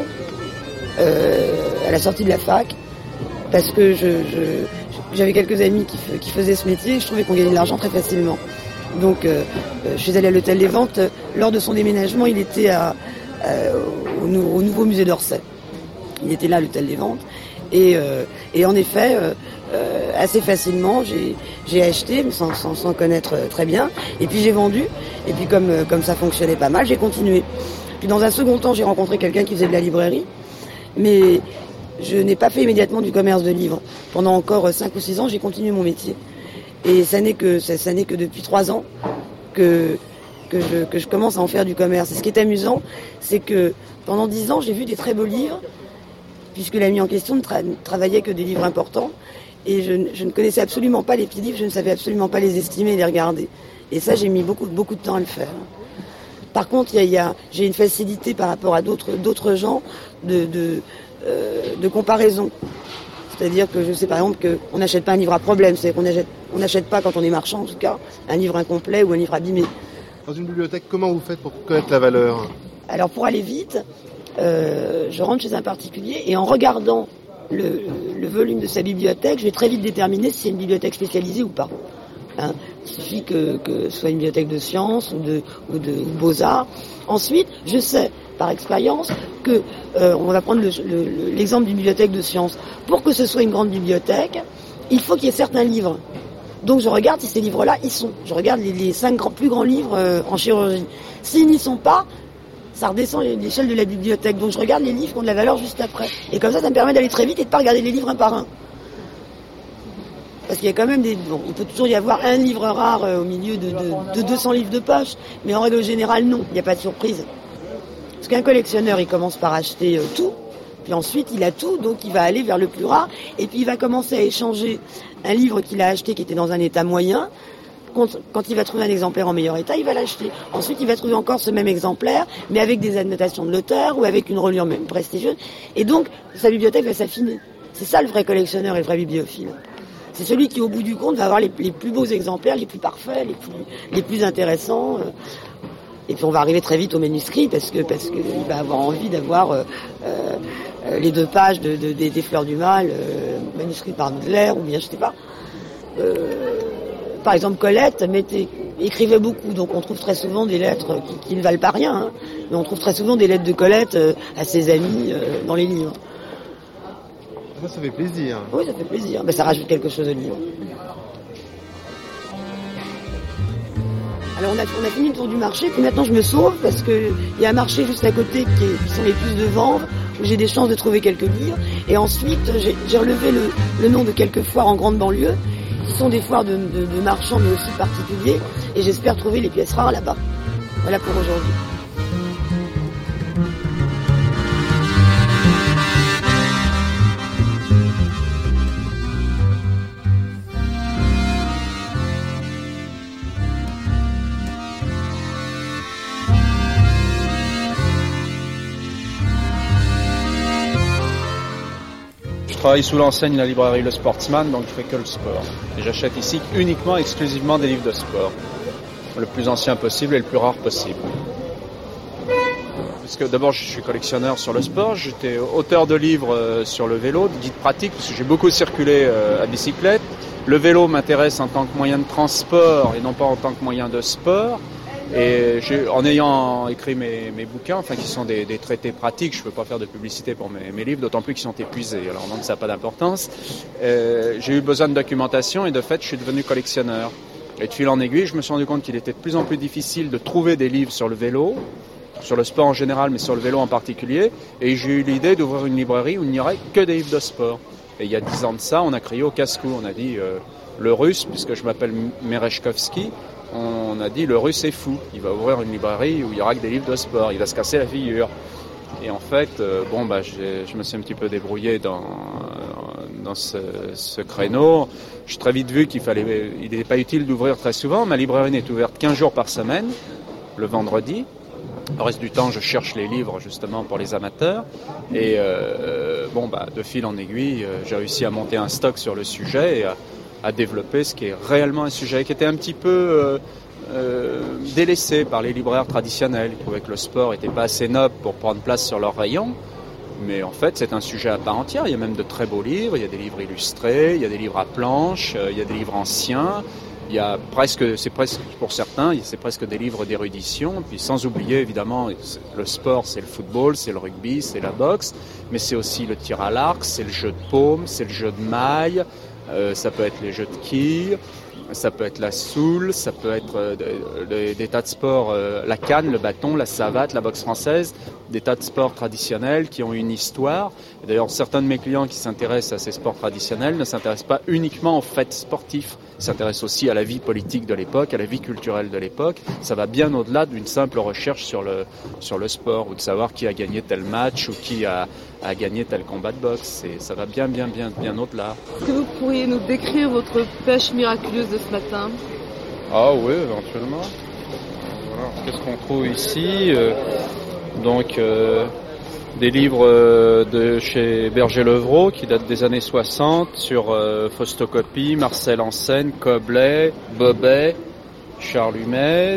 euh, à la sortie de la fac parce que je, je, j'avais quelques amis qui, qui faisaient ce métier et je trouvais qu'on gagnait de l'argent très facilement. Donc euh, je suis allée à l'hôtel des Ventes. Lors de son déménagement, il était à, à, au, au nouveau musée d'Orsay. Il était là à l'hôtel des Ventes et, euh, et en effet euh, euh, assez facilement j'ai, j'ai acheté mais sans, sans, sans connaître très bien et puis j'ai vendu. Et puis comme, comme ça fonctionnait pas mal, j'ai continué. Puis dans un second temps, j'ai rencontré quelqu'un qui faisait de la librairie, mais je n'ai pas fait immédiatement du commerce de livres. Pendant encore cinq ou six ans, j'ai continué mon métier. Et ça n'est que, ça, ça n'est que depuis trois ans que, que, je, que je commence à en faire du commerce. Et ce qui est amusant, c'est que pendant dix ans, j'ai vu des très beaux livres, puisque l'ami en question ne tra- travaillait que des livres importants. Et je, je ne connaissais absolument pas les petits livres, je ne savais absolument pas les estimer et les regarder. Et ça, j'ai mis beaucoup, beaucoup de temps à le faire. Par contre, il y a, il y a, j'ai une facilité par rapport à d'autres, d'autres gens de, de, euh, de comparaison. C'est-à-dire que je sais par exemple qu'on n'achète pas un livre à problème. C'est-à-dire qu'on n'achète, on n'achète pas, quand on est marchand en tout cas, un livre incomplet ou un livre abîmé. Dans une bibliothèque, comment vous faites pour connaître la valeur? Alors pour aller vite, euh, je rentre chez un particulier et en regardant le, le volume de sa bibliothèque, je vais très vite déterminer si c'est une bibliothèque spécialisée ou pas. Hein, il suffit que, que ce soit une bibliothèque de sciences ou de, ou de ou beaux-arts. Ensuite, je sais par expérience que euh, on va prendre le, le, l'exemple d'une bibliothèque de sciences. Pour que ce soit une grande bibliothèque, il faut qu'il y ait certains livres. Donc je regarde si ces livres-là y sont. Je regarde les, les cinq grands, plus grands livres euh, en chirurgie. S'ils n'y sont pas, ça redescend l'échelle de la bibliothèque. Donc je regarde les livres qui ont de la valeur juste après. Et comme ça, ça me permet d'aller très vite et de pas regarder les livres un par un. Parce qu'il y a quand même des... Bon, il peut toujours y avoir un livre rare euh, au milieu de, de, de deux cents livres de poche, mais en règle générale, non, il n'y a pas de surprise. Parce qu'un collectionneur, il commence par acheter euh, tout, puis ensuite il a tout, donc il va aller vers le plus rare, et puis il va commencer à échanger un livre qu'il a acheté qui était dans un état moyen. Quand, quand il va trouver un exemplaire en meilleur état, il va l'acheter. Ensuite, il va trouver encore ce même exemplaire, mais avec des annotations de l'auteur ou avec une reliure même prestigieuse. Et donc, sa bibliothèque va s'affiner. C'est ça le vrai collectionneur et le vrai bibliophile. C'est celui qui, au bout du compte, va avoir les, les plus beaux exemplaires, les plus parfaits, les plus, les plus intéressants. Et puis on va arriver très vite au manuscrit parce que parce que il va avoir envie d'avoir euh, euh, les deux pages de, de, des, des Fleurs du Mal, euh, manuscrit par Baudelaire ou bien je sais pas. Euh, par exemple, Colette mettait, écrivait beaucoup, donc on trouve très souvent des lettres qui, qui ne valent pas rien, hein, mais on trouve très souvent des lettres de Colette euh, à ses amis euh, dans les livres. Ça, ça fait plaisir. Oui, ça fait plaisir. Mais ça rajoute quelque chose au livre. Alors on a, on a fini le tour du marché, puis maintenant je me sauve parce qu'il y a un marché juste à côté qui, est, qui sont les puces de Vanves, où j'ai des chances de trouver quelques livres. Et ensuite j'ai, j'ai relevé le, le nom de quelques foires en grande banlieue, qui sont des foires de, de, de marchands mais aussi particuliers. Et j'espère trouver les pièces rares là-bas. Voilà pour aujourd'hui. Je travaille sous l'enseigne de la librairie Le Sportsman, donc je fais que le sport. Et j'achète ici uniquement, exclusivement des livres de sport. Le plus ancien possible et le plus rare possible. Parce que d'abord, je suis collectionneur sur le sport, j'étais auteur de livres sur le vélo, de guides pratiques, parce que j'ai beaucoup circulé à bicyclette. Le vélo m'intéresse en tant que moyen de transport et non pas en tant que moyen de sport. Et j'ai, en ayant écrit mes, mes bouquins, enfin qui sont des, des traités pratiques, je ne peux pas faire de publicité pour mes, mes livres, d'autant plus qu'ils sont épuisés, alors donc ça n'a pas d'importance. Euh, j'ai eu besoin de documentation et de fait je suis devenu collectionneur. Et de fil en aiguille, je me suis rendu compte qu'il était de plus en plus difficile de trouver des livres sur le vélo, sur le sport en général, mais sur le vélo en particulier. Et j'ai eu l'idée d'ouvrir une librairie où il n'y aurait que des livres de sport. Et il y a dix ans de ça, on a crié au casse-cou, on a dit euh, le russe, puisque je m'appelle Merechkovski, on a dit le russe est fou, il va ouvrir une librairie où il y aura que des livres de sport, il va se casser la figure. Et en fait, euh, bon, bah, j'ai, je me suis un petit peu débrouillé dans, dans ce, ce créneau. J'ai très vite vu qu'il fallait, il n'était pas utile d'ouvrir très souvent. Ma librairie n'est ouverte quinze jours par semaine, le vendredi. Le reste du temps, je cherche les livres justement pour les amateurs. Et euh, bon, bah, de fil en aiguille, euh, j'ai réussi à monter un stock sur le sujet et à, à développer ce qui est réellement un sujet qui était un petit peu euh, euh, délaissé par les libraires traditionnels. Ils trouvaient que le sport n'était pas assez noble pour prendre place sur leur rayon. Mais en fait, c'est un sujet à part entière. Il y a même de très beaux livres. Il y a des livres illustrés, il y a des livres à planches, il y a des livres anciens. Il y a presque, c'est presque, pour certains, c'est presque des livres d'érudition. Puis sans oublier, évidemment, le sport, c'est le football, c'est le rugby, c'est la boxe. Mais c'est aussi le tir à l'arc, c'est le jeu de paume, c'est le jeu de maille. Euh, ça peut être les jeux de quilles, ça peut être la soule, ça peut être euh, des, des tas de sports, euh, la canne, le bâton, la savate, la boxe française, des tas de sports traditionnels qui ont une histoire. Et d'ailleurs, certains de mes clients qui s'intéressent à ces sports traditionnels ne s'intéressent pas uniquement aux faits sportifs, ils s'intéressent aussi à la vie politique de l'époque, à la vie culturelle de l'époque. Ça va bien au-delà d'une simple recherche sur le, sur le sport ou de savoir qui a gagné tel match ou qui a, a gagné tel combat de boxe. Et ça va bien, bien, bien, bien au-delà. Est-ce que vous pourriez nous décrire votre pêche miraculeuse de ce matin ? Ah oui, éventuellement. Voilà. Qu'est-ce qu'on trouve ici ? euh, Donc, euh, des livres euh, de chez Berger-Levrault qui datent des années soixante sur euh, Faustocopie, Marcel Ansen, Coblet, Bobet, Charles Humez.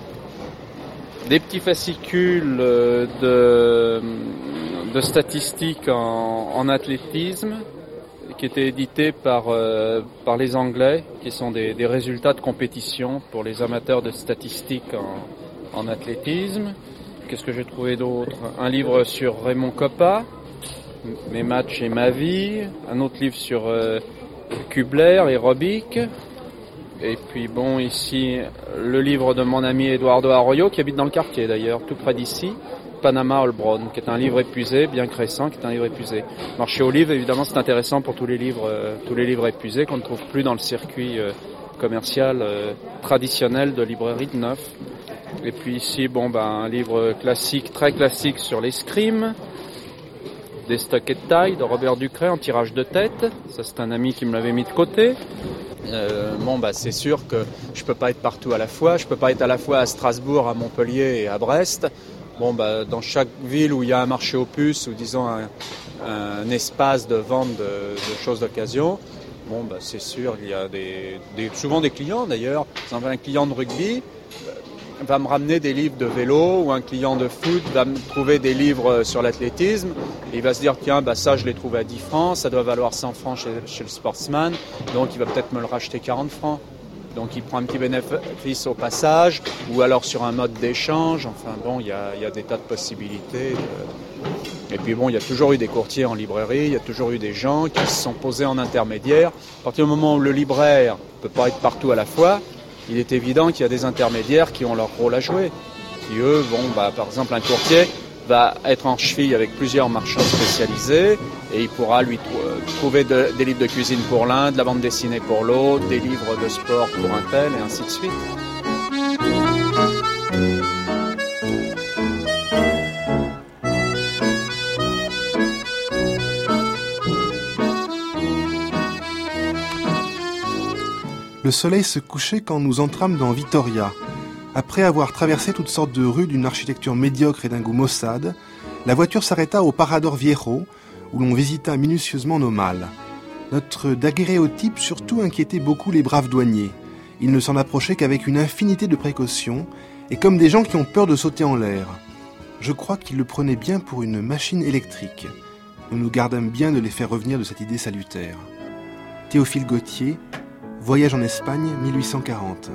Des petits fascicules euh, de, de statistiques en, en athlétisme qui étaient édités par, euh, par les Anglais, qui sont des, des résultats de compétition pour les amateurs de statistiques en, en athlétisme. Qu'est-ce que j'ai trouvé d'autre ? Un livre sur Raymond Coppa, Mes matchs et ma vie. Un autre livre sur euh, Kubler et Robic. Et puis bon, ici, le livre de mon ami Eduardo Arroyo, qui habite dans le quartier d'ailleurs, tout près d'ici. Panama Holbrown, qui est un livre épuisé, bien que récent, qui est un livre épuisé. Marché aux livres, évidemment, c'est intéressant pour tous les livres, euh, tous les livres épuisés qu'on ne trouve plus dans le circuit euh, commercial euh, traditionnel de librairie de neuf. Et puis ici, bon, ben, un livre classique, très classique sur l'escrime, des stocks et de taille de Robert Ducret en tirage de tête. Ça, c'est un ami qui me l'avait mis de côté. Euh, bon, bah, c'est sûr que je peux pas être partout à la fois. Je peux pas être à la fois à Strasbourg, à Montpellier et à Brest. Bon, bah, dans chaque ville où il y a un marché aux puces ou disons un, un espace de vente de, de choses d'occasion, bon, bah, c'est sûr, il y a des, des, souvent des clients d'ailleurs. Par exemple, un client de rugby va me ramener des livres de vélo ou un client de foot va me trouver des livres sur l'athlétisme et il va se dire tiens bah ça je l'ai trouvé à dix francs, ça doit valoir cent francs chez, chez le Sportsman, donc il va peut-être me le racheter quarante francs. Donc il prend un petit bénéfice au passage ou alors sur un mode d'échange. Enfin bon, il y a, il y a des tas de possibilités de, Et puis bon, il y a toujours eu des courtiers en librairie, il y a toujours eu des gens qui se sont posés en intermédiaire. À partir du moment où le libraire ne peut pas être partout à la fois, il est évident qu'il y a des intermédiaires qui ont leur rôle à jouer. Qui eux, bon, bah, par exemple un courtier va être en cheville avec plusieurs marchands spécialisés et il pourra lui tr- trouver de, des livres de cuisine pour l'un, de la bande dessinée pour l'autre, des livres de sport pour un tel et ainsi de suite. Le soleil se couchait quand nous entrâmes dans Vitoria. Après avoir traversé toutes sortes de rues d'une architecture médiocre et d'un goût maussade, la voiture s'arrêta au Parador Viejo, où l'on visita minutieusement nos malles. Notre daguerréotype surtout inquiétait beaucoup les braves douaniers. Ils ne s'en approchaient qu'avec une infinité de précautions, et comme des gens qui ont peur de sauter en l'air. Je crois qu'ils le prenaient bien pour une machine électrique. Nous nous gardâmes bien de les faire revenir de cette idée salutaire. Théophile Gautier, Voyage en Espagne, mille huit cent quarante.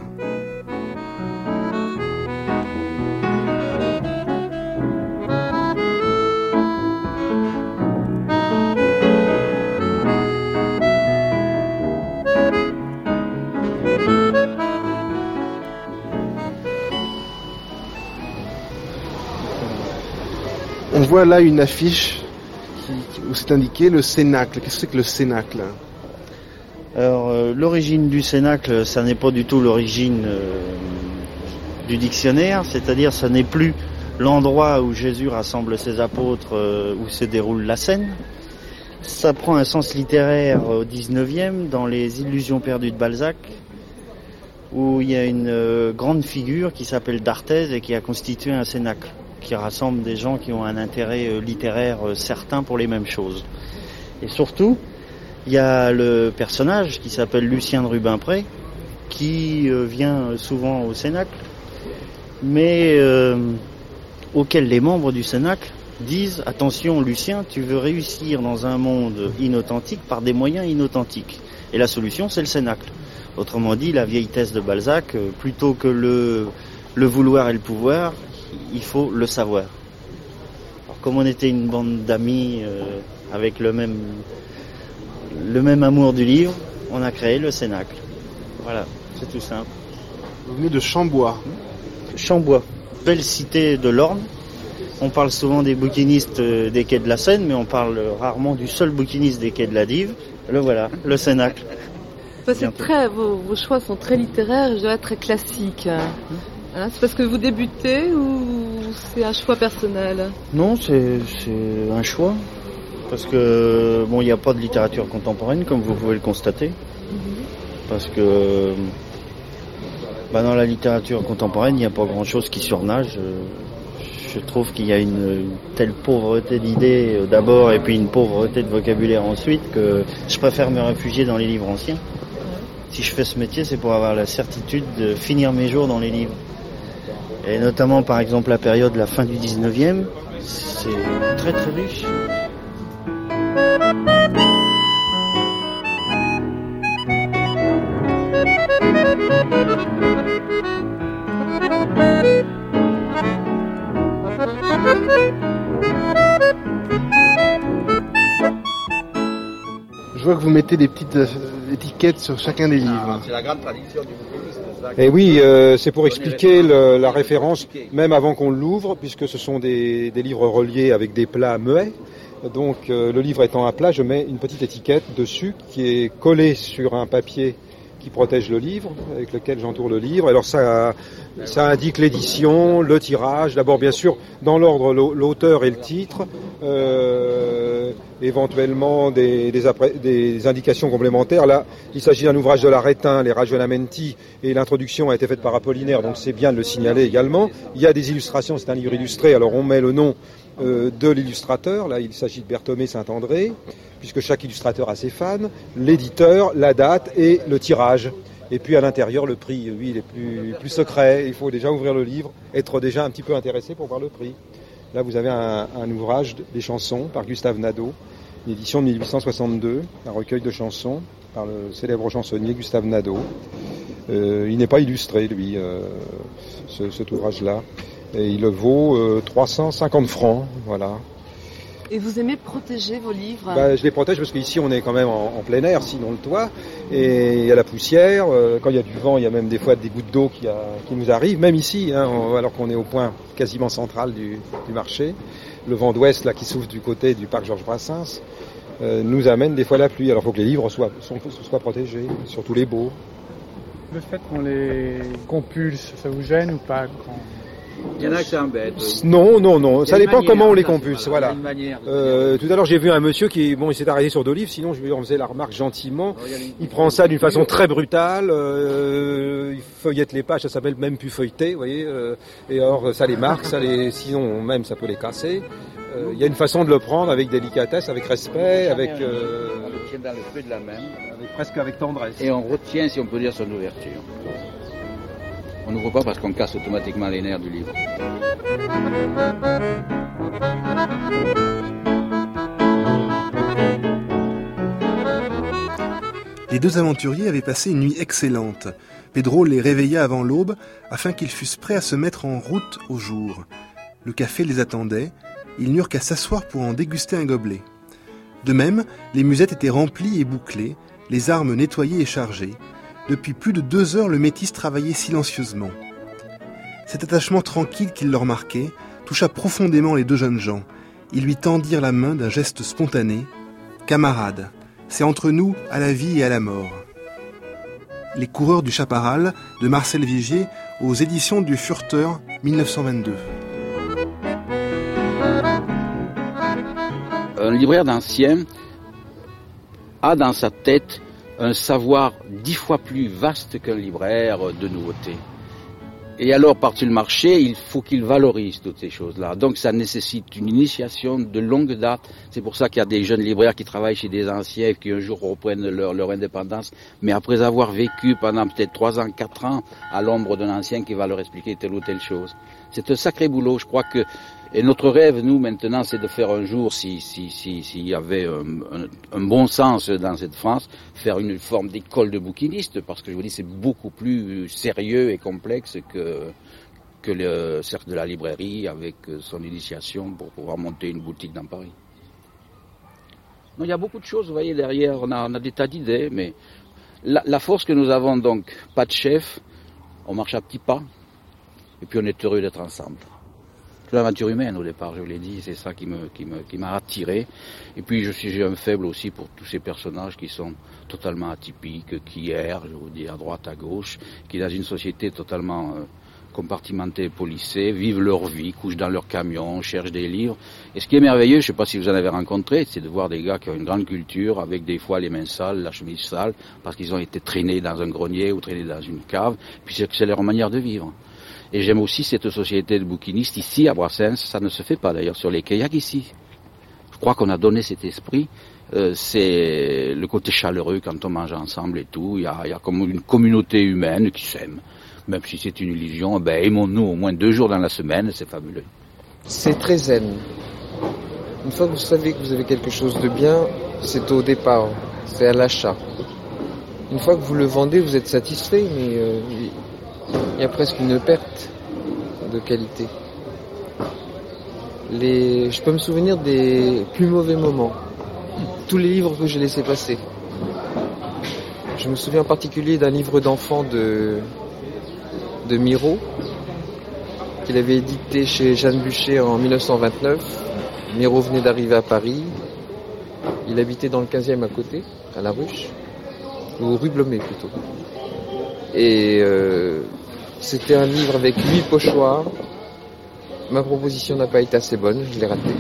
On voit là une affiche qui, où c'est indiqué le Cénacle. Qu'est-ce que c'est que le Cénacle ? Alors, euh, l'origine du Cénacle, ça n'est pas du tout l'origine euh, du dictionnaire, c'est-à-dire ça n'est plus l'endroit où Jésus rassemble ses apôtres, euh, où se déroule la scène. Ça prend un sens littéraire au dix-neuvième, dans les Illusions perdues de Balzac, où il y a une euh, grande figure qui s'appelle d'Arthez et qui a constitué un Cénacle, qui rassemble des gens qui ont un intérêt euh, littéraire euh, certain pour les mêmes choses. Et surtout, il y a le personnage qui s'appelle Lucien de Rubempré, qui euh, vient souvent au Cénacle, mais euh, auquel les membres du Cénacle disent « Attention Lucien, tu veux réussir dans un monde inauthentique par des moyens inauthentiques. » Et la solution, c'est le Cénacle. Autrement dit, la vieille thèse de Balzac, euh, plutôt que le, le vouloir et le pouvoir, il faut le savoir. Alors, comme on était une bande d'amis euh, avec le même... le même amour du livre, on a créé le Cénacle. Voilà, c'est tout simple. Vous venez de Chambois. Chambois, belle cité de l'Orne. On parle souvent des bouquinistes des quais de la Seine, mais on parle rarement du seul bouquiniste des quais de la Dive. Le voilà, le Cénacle. C'est très, vos, vos choix sont très littéraires, je dirais très classiques. Hein, c'est parce que vous débutez ou c'est un choix personnel ? Non, c'est, c'est un choix. Parce que bon, il n'y a pas de littérature contemporaine, comme vous pouvez le constater. Parce que bah, dans la littérature contemporaine, il n'y a pas grand-chose qui surnage. Je trouve qu'il y a une telle pauvreté d'idées d'abord et puis une pauvreté de vocabulaire ensuite que je préfère me réfugier dans les livres anciens. Si je fais ce métier, c'est pour avoir la certitude de finir mes jours dans les livres. Et notamment, par exemple, la période, la fin du dix-neuvième, c'est très très riche. Je vois que vous mettez des petites euh, étiquettes sur chacun des livres. C'est la grande tradition du bouquiniste. Et oui, euh, c'est pour expliquer le, la référence, même avant qu'on l'ouvre, puisque ce sont des, des livres reliés avec des plats muets. Donc euh, le livre étant à plat, je mets une petite étiquette dessus qui est collée sur un papier qui protège le livre, avec lequel j'entoure le livre. Alors ça, ça indique l'édition, le tirage. D'abord, bien sûr, dans l'ordre, l'auteur et le titre, euh, éventuellement des, des, des indications complémentaires. Là, il s'agit d'un ouvrage de l'Arétin, les Ragionamenti, et l'introduction a été faite par Apollinaire, donc c'est bien de le signaler également. Il y a des illustrations, c'est un livre illustré, alors on met le nom euh, de l'illustrateur. Là, il s'agit de Berthomé Saint-André, puisque chaque illustrateur a ses fans, l'éditeur, la date et le tirage. Et puis à l'intérieur, le prix, lui, il est plus, plus secret. Il faut déjà ouvrir le livre, être déjà un petit peu intéressé pour voir le prix. Là, vous avez un, un ouvrage des chansons par Gustave Nadeau, une édition de mille huit cent soixante-deux, un recueil de chansons par le célèbre chansonnier Gustave Nadeau. Euh, il n'est pas illustré, lui, euh, ce, cet ouvrage-là. Et il vaut euh, trois cent cinquante francs, voilà. Et vous aimez protéger vos livres? Bah, je les protège parce qu'ici on est quand même en, en plein air, sinon le toit, et il y a la poussière, euh, quand il y a du vent, il y a même des fois des gouttes d'eau qui, a, qui nous arrivent, même ici, hein, on, alors qu'on est au point quasiment central du, du marché. Le vent d'ouest là qui souffle du côté du parc Georges Brassens euh, nous amène des fois la pluie, alors il faut que les livres soient, soient, soient protégés, surtout les beaux. Le fait qu'on les compulse, ça vous gêne ou pas quand... Il y en a qui s'embêtent. Non, non, non. Ça dépend manière, comment on les ça, compulse. Voilà. Voilà. Manière, euh, tout à l'heure, j'ai vu un monsieur qui, bon, il s'est arrêté sur deux livres. Sinon, je lui en faisais la remarque gentiment. Oh, il, il prend ça d'une façon très brutale. Euh, il feuillette les pages. Ça s'appelle même plus feuilleter, vous voyez. Euh, et alors, ça les marque. Ça les, sinon, même, ça peut les casser. Euh, il y a une façon de le prendre avec délicatesse, avec respect, avec. Euh, on le tient dans le feu de la main, avec, presque avec tendresse. Et on retient, si on peut dire, son ouverture. On n'ouvre pas parce qu'on casse automatiquement les nerfs du livre. Les deux aventuriers avaient passé une nuit excellente. Pedro les réveilla avant l'aube afin qu'ils fussent prêts à se mettre en route au jour. Le café les attendait, ils n'eurent qu'à s'asseoir pour en déguster un gobelet. De même, les musettes étaient remplies et bouclées, les armes nettoyées et chargées. Depuis plus de deux heures, le métis travaillait silencieusement. Cet attachement tranquille qu'il leur marquait toucha profondément les deux jeunes gens. Ils lui tendirent la main d'un geste spontané. « Camarades, c'est entre nous à la vie et à la mort. » Les coureurs du Chaparral de Marcel Vigier aux éditions du Furteur mille neuf cent vingt-deux. Un libraire d'anciens a dans sa tête un savoir dix fois plus vaste qu'un libraire de nouveautés. Et alors, par-dessus le marché, il faut qu'il valorise toutes ces choses-là. Donc, ça nécessite une initiation de longue date. C'est pour ça qu'il y a des jeunes libraires qui travaillent chez des anciens qui un jour reprennent leur, leur indépendance, mais après avoir vécu pendant peut-être trois ans, quatre ans à l'ombre d'un ancien qui va leur expliquer telle ou telle chose. C'est un sacré boulot. Je crois que et notre rêve, nous, maintenant, c'est de faire un jour, si si si s'il y avait un, un, un bon sens dans cette France, faire une forme d'école de bouquinistes, parce que je vous dis, c'est beaucoup plus sérieux et complexe que que le cercle de la librairie avec son initiation pour pouvoir monter une boutique dans Paris. Non, il y a beaucoup de choses, vous voyez, derrière, on a, on a des tas d'idées, mais la, la force que nous avons, donc, pas de chef, on marche à petits pas, et puis on est heureux d'être ensemble. C'est l'aventure humaine au départ, je vous l'ai dit, c'est ça qui me, qui me, qui m'a attiré. Et puis je suis, j'ai un faible aussi pour tous ces personnages qui sont totalement atypiques, qui errent, je vous dis, à droite, à gauche, qui dans une société totalement euh, compartimentée, policée, vivent leur vie, couchent dans leur camion, cherchent des livres. Et ce qui est merveilleux, je ne sais pas si vous en avez rencontré, c'est de voir des gars qui ont une grande culture, avec des fois les mains sales, la chemise sale, parce qu'ils ont été traînés dans un grenier ou traînés dans une cave, puis c'est, c'est leur manière de vivre. Et j'aime aussi cette société de bouquinistes ici à Brassens, ça ne se fait pas d'ailleurs sur les kayaks ici. Je crois qu'on a donné cet esprit, euh, c'est le côté chaleureux quand on mange ensemble et tout, il y a, il y a comme une communauté humaine qui s'aime. Même si c'est une illusion, ben aimons-nous au moins deux jours dans la semaine, c'est fabuleux. C'est très zen. Une fois que vous savez que vous avez quelque chose de bien, c'est au départ, c'est à l'achat. Une fois que vous le vendez, vous êtes satisfait, mais euh, il y a presque une perte de qualité. Les... Je peux me souvenir des plus mauvais moments. Tous les livres que j'ai laissés passer. Je me souviens en particulier d'un livre d'enfant de, de Miro, qu'il avait édité chez Jeanne Bucher en mille neuf cent vingt-neuf. Miro venait d'arriver à Paris. Il habitait dans le quinzième à côté, à La Ruche, ou rue Blomet plutôt. Et euh, c'était un livre avec huit pochoirs. Ma proposition n'a pas été assez bonne, je l'ai ratée.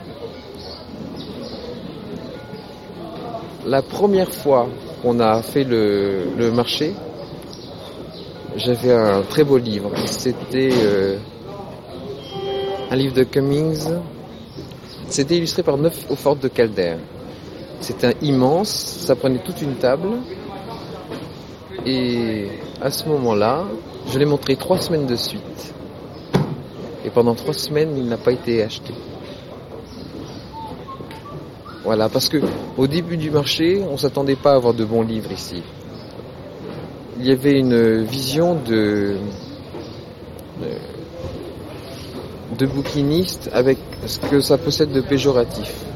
La première fois qu'on a fait le, le marché, j'avais un très beau livre. C'était euh, un livre de Cummings. C'était illustré par Neuf au Fort de Calder. C'était immense, ça prenait toute une table. Et à ce moment-là, je l'ai montré trois semaines de suite. Et pendant trois semaines, il n'a pas été acheté. Voilà, parce que au début du marché, on ne s'attendait pas à avoir de bons livres ici. Il y avait une vision de, de bouquiniste avec ce que ça possède de péjoratif.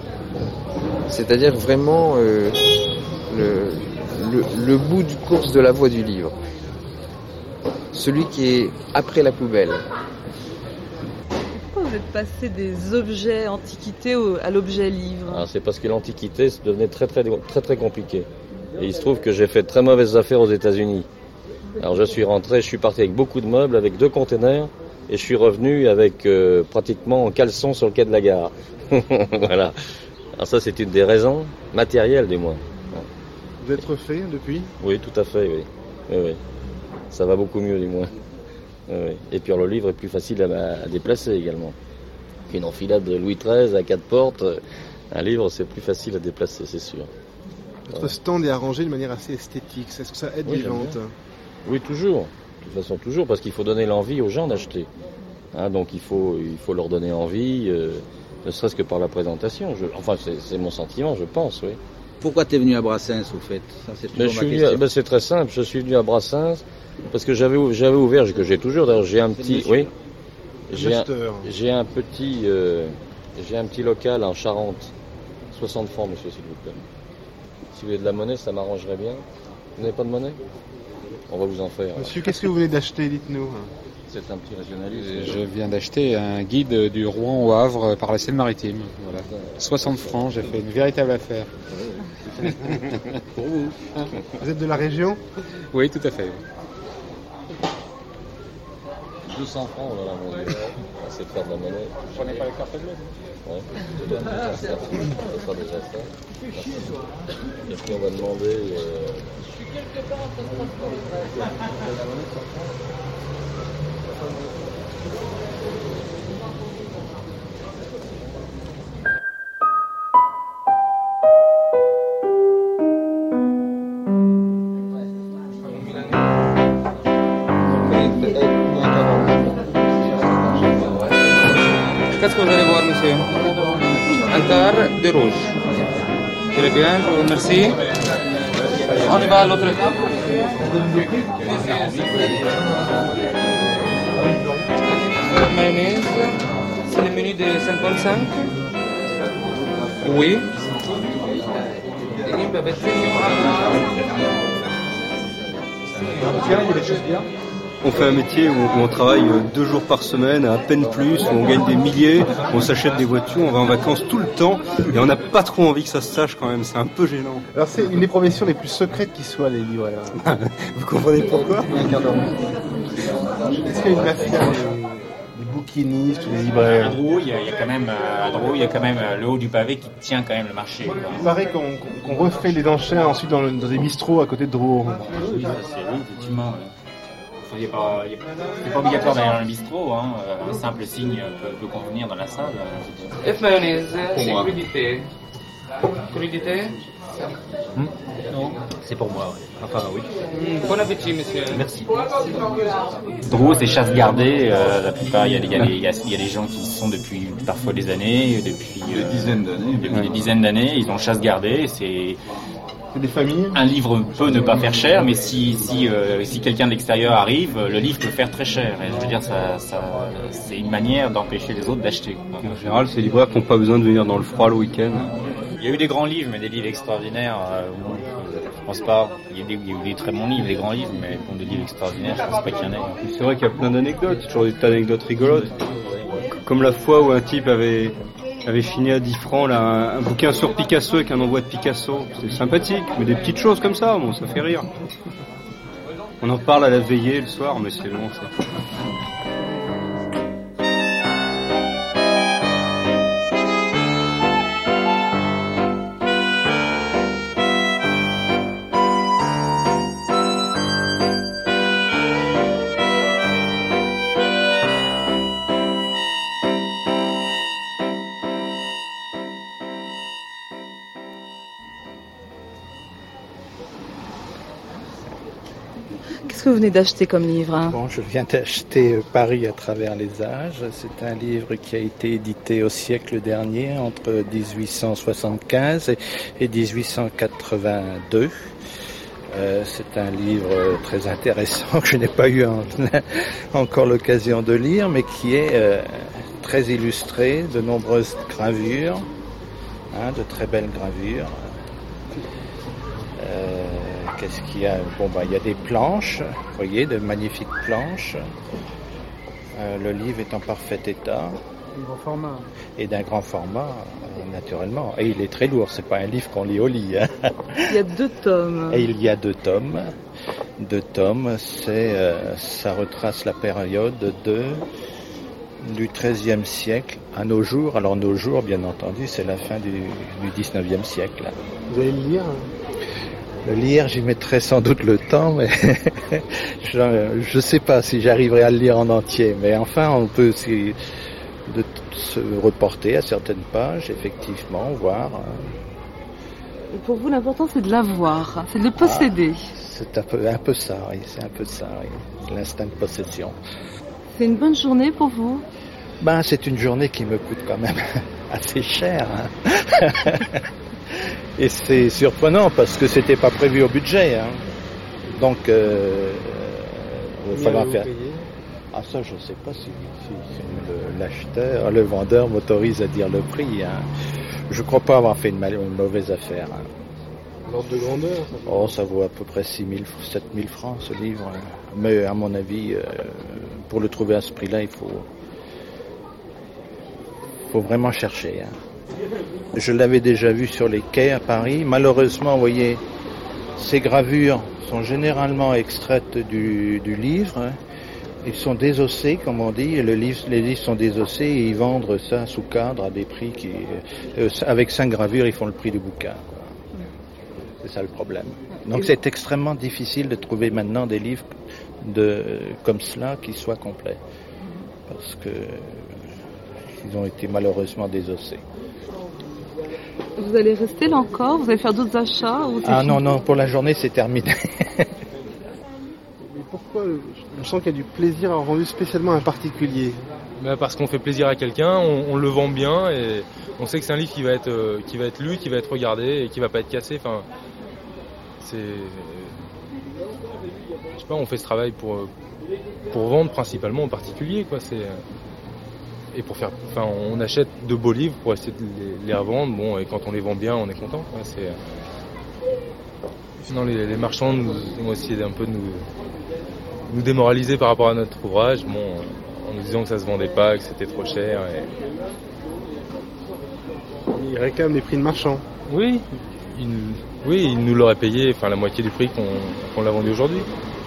C'est-à-dire vraiment euh, le, le, le bout du course de la voie du livre. Celui qui est après la poubelle. Pourquoi vous êtes passé des objets antiquités au, à l'objet livre? Alors, c'est parce que l'antiquité ça devenait très très très très compliqué. Et il se trouve que j'ai fait de très mauvaises affaires aux États-Unis. Alors je suis rentré, je suis parti avec beaucoup de meubles, avec deux containers, et je suis revenu avec euh, pratiquement en caleçon sur le quai de la gare. Voilà. Alors ça c'est une des raisons matérielles du moins. Vous êtes refait depuis? Oui, tout à fait, oui. Oui, oui. Ça va beaucoup mieux du moins. Oui, oui. Et puis alors, le livre est plus facile à, à déplacer également. Qu'une enfilade de Louis treize à quatre portes, un livre c'est plus facile à déplacer, c'est sûr. Votre Ouais. stand est arrangé de manière assez esthétique. Est-ce que ça aide Oui, les j'aime ventes? bien. Oui, toujours. De toute façon, toujours, parce qu'il faut donner l'envie aux gens d'acheter. Hein, donc il faut, il faut leur donner envie, euh, ne serait-ce que par la présentation. Je, enfin, c'est, c'est mon sentiment, je pense, oui. Pourquoi tu es venu à Brassens, au fait? Ça, c'est Mais toujours je ma suis venu, question. à- ben, c'est très simple, je suis venu à Brassens parce que j'avais, ou- j'avais ouvert, que j'ai toujours, d'ailleurs j'ai un C'est petit, monsieur. oui, j'ai un, L'acheteur. j'ai un petit, euh, j'ai un petit local en Charente, soixante francs, monsieur, s'il vous plaît. Si vous avez de la monnaie, ça m'arrangerait bien. Vous n'avez pas de monnaie? On va vous en faire. Monsieur, qu'est-ce que vous venez d'acheter? Dites-nous. C'est un petit régionaliste. Je viens d'acheter un guide du Rouen au Havre par la Seine-Maritime. Voilà. soixante francs, j'ai fait une véritable affaire. Pour vous. Vous êtes de la région? Oui, tout à fait. deux cents francs, voilà, mon Dieu. On sait faire de la monnaie. Vous prenez pas les cartes bleues? Ouais, peut-être déjà ça. Ça sera déjà ça. Merci. Et puis on va demander. Euh... Qu'est-ce que vous allez voir, monsieur? Un quart de rouge. Très bien, je vous remercie. On y va à l'autre table. Mayonnaise, c'est le menu de cinquante-cinq. Oui. Et une bavette. On fait un métier où où on travaille euh, deux jours par semaine, à peine plus, où on gagne des milliers, on s'achète des voitures, on va en vacances tout le temps, et on n'a pas trop envie que ça se sache quand même, c'est un peu gênant. Alors c'est une des professions les plus secrètes qui soient, les livres. Alors. Vous comprenez pourquoi? Est-ce qu'il y a une mafia des, des bouquinistes ou des libraires? À Drouot, il y a, il y a quand même, euh, à Drouot, il y a quand même euh, le haut du pavé qui tient quand même le marché. Quoi. Il paraît qu'on, qu'on refait les enchères ensuite dans, le- dans des bistrots à côté de Drouot. Oui, ça, c'est, oui, effectivement. Oui. Il n'est pas, il est- c'est pas obligatoire d'aller dans le bistrot, hein. euh, un simple signe peut, peut convenir dans la salle. Euh, F mayonnaise, Pour c'est moi. crudité. Crudité? Non. c'est pour moi, ouais. Enfin, oui. Mm, Bon appétit, monsieur. Merci. Drouot, c'est chasse gardée. Euh, la plupart, il y, a des, il, y a des, il, y a, il y a des gens qui y sont depuis parfois des années, depuis Des dizaines d'années. Depuis des dizaines d'années, ils ont chasse gardée. C'est des familles. Un livre peut ne pas faire cher, mais si si euh, si quelqu'un de l'extérieur arrive, le livre peut faire très cher. Et je veux dire, ça, ça c'est une manière d'empêcher les autres d'acheter. En général, c'est les libraires qui n'ont pas besoin de venir dans le froid le week-end. Il y a eu des grands livres, mais des livres extraordinaires. Euh, je pense pas. Il y, a des, il y a eu des très bons livres, des grands livres, mais bon, des livres extraordinaires, je pense pas qu'il y en ait. C'est vrai qu'il y a plein d'anecdotes, toujours des tas d'anecdotes rigolotes. Comme la fois où un type avait, avait fini à dix francs là, un, un bouquin sur Picasso avec un envoi de Picasso. C'est sympathique, mais des petites choses comme ça, bon, ça fait rire. On en parle à la veillée le soir, mais c'est long, ça. Qu'est-ce que vous venez d'acheter comme livre hein Bon, je viens d'acheter euh, Paris à travers les âges. C'est un livre qui a été édité au siècle dernier, entre dix-huit cent soixante-quinze et, et dix-huit cent quatre-vingt-deux. Euh, c'est un livre très intéressant que je n'ai pas eu en, encore l'occasion de lire, mais qui est euh, très illustré, de nombreuses gravures, hein, de très belles gravures. Euh, qu'est-ce qu'il y a? Bon, bah, il y a des planches, vous voyez, de magnifiques planches. Euh, le livre est en parfait état. Grand format. Et d'un grand format, euh, naturellement. Et il est très lourd, c'est pas un livre qu'on lit au lit. Hein. Il y a deux tomes. Et il y a deux tomes. Deux tomes, c'est, euh, ça retrace la période de, du treizième siècle à nos jours. Alors nos jours, bien entendu, c'est la fin du, du dix-neuvième siècle. Vous allez le lire? Le lire, j'y mettrai sans doute le temps, mais je ne sais pas si j'arriverai à le lire en entier. Mais enfin, on peut aussi de se reporter à certaines pages, effectivement, voir. Et pour vous, l'important, c'est de l'avoir, c'est de le posséder. Ah, c'est un peu, un peu ça, oui, c'est un peu ça, oui, l'instinct de possession. C'est une bonne journée pour vous? Ben, c'est une journée qui me coûte quand même assez cher. Hein. Et c'est surprenant parce que c'était pas prévu au budget. Hein. Donc, euh, il va falloir faire. Ah ça, je sais pas si, si, si le, l'acheteur, le vendeur m'autorise à dire le prix. Hein. Je crois pas avoir fait une, mal, une mauvaise affaire. Hein. L'ordre de grandeur? Ça oh, ça vaut à peu près six mille, sept mille francs ce livre. Mais à mon avis, euh, pour le trouver à ce prix-là, il faut, faut vraiment chercher. Hein. Je l'avais déjà vu sur les quais à Paris. Malheureusement, vous voyez, ces gravures sont généralement extraites du, du livre. Hein. Ils sont désossés, comme on dit, et le livre, les livres sont désossés et ils vendent ça sous cadre à des prix qui... Euh, avec cinq gravures, ils font le prix du bouquin. Quoi. C'est ça le problème. Donc c'est extrêmement difficile de trouver maintenant des livres de, comme cela qui soient complets. Parce que ils ont été malheureusement désossés. Vous allez rester là encore? Vous allez faire d'autres achats ou Ah non, non, pour la journée c'est terminé. Mais pourquoi on sent qu'il y a du plaisir à rendu spécialement à un particulier? Ben parce qu'on fait plaisir à quelqu'un, on, on le vend bien et on sait que c'est un livre qui va être, euh, qui va être lu, qui va être regardé et qui va pas être cassé. Enfin, c'est, je sais pas, on fait ce travail pour pour vendre principalement en particulier, quoi. C'est et pour faire, enfin, on achète de beaux livres pour essayer de les, les revendre. Bon, et quand on les vend bien, on est content. Quoi. C'est sinon les, les marchands nous, ont essayé un peu de nous nous démoraliser par rapport à notre ouvrage. Bon. En nous disant que ça se vendait pas, que c'était trop cher. Et... Ils réclament les prix de marchand. Oui, ils, oui, ils nous l'auraient payé, enfin la moitié du prix qu'on, qu'on l'a vendu aujourd'hui.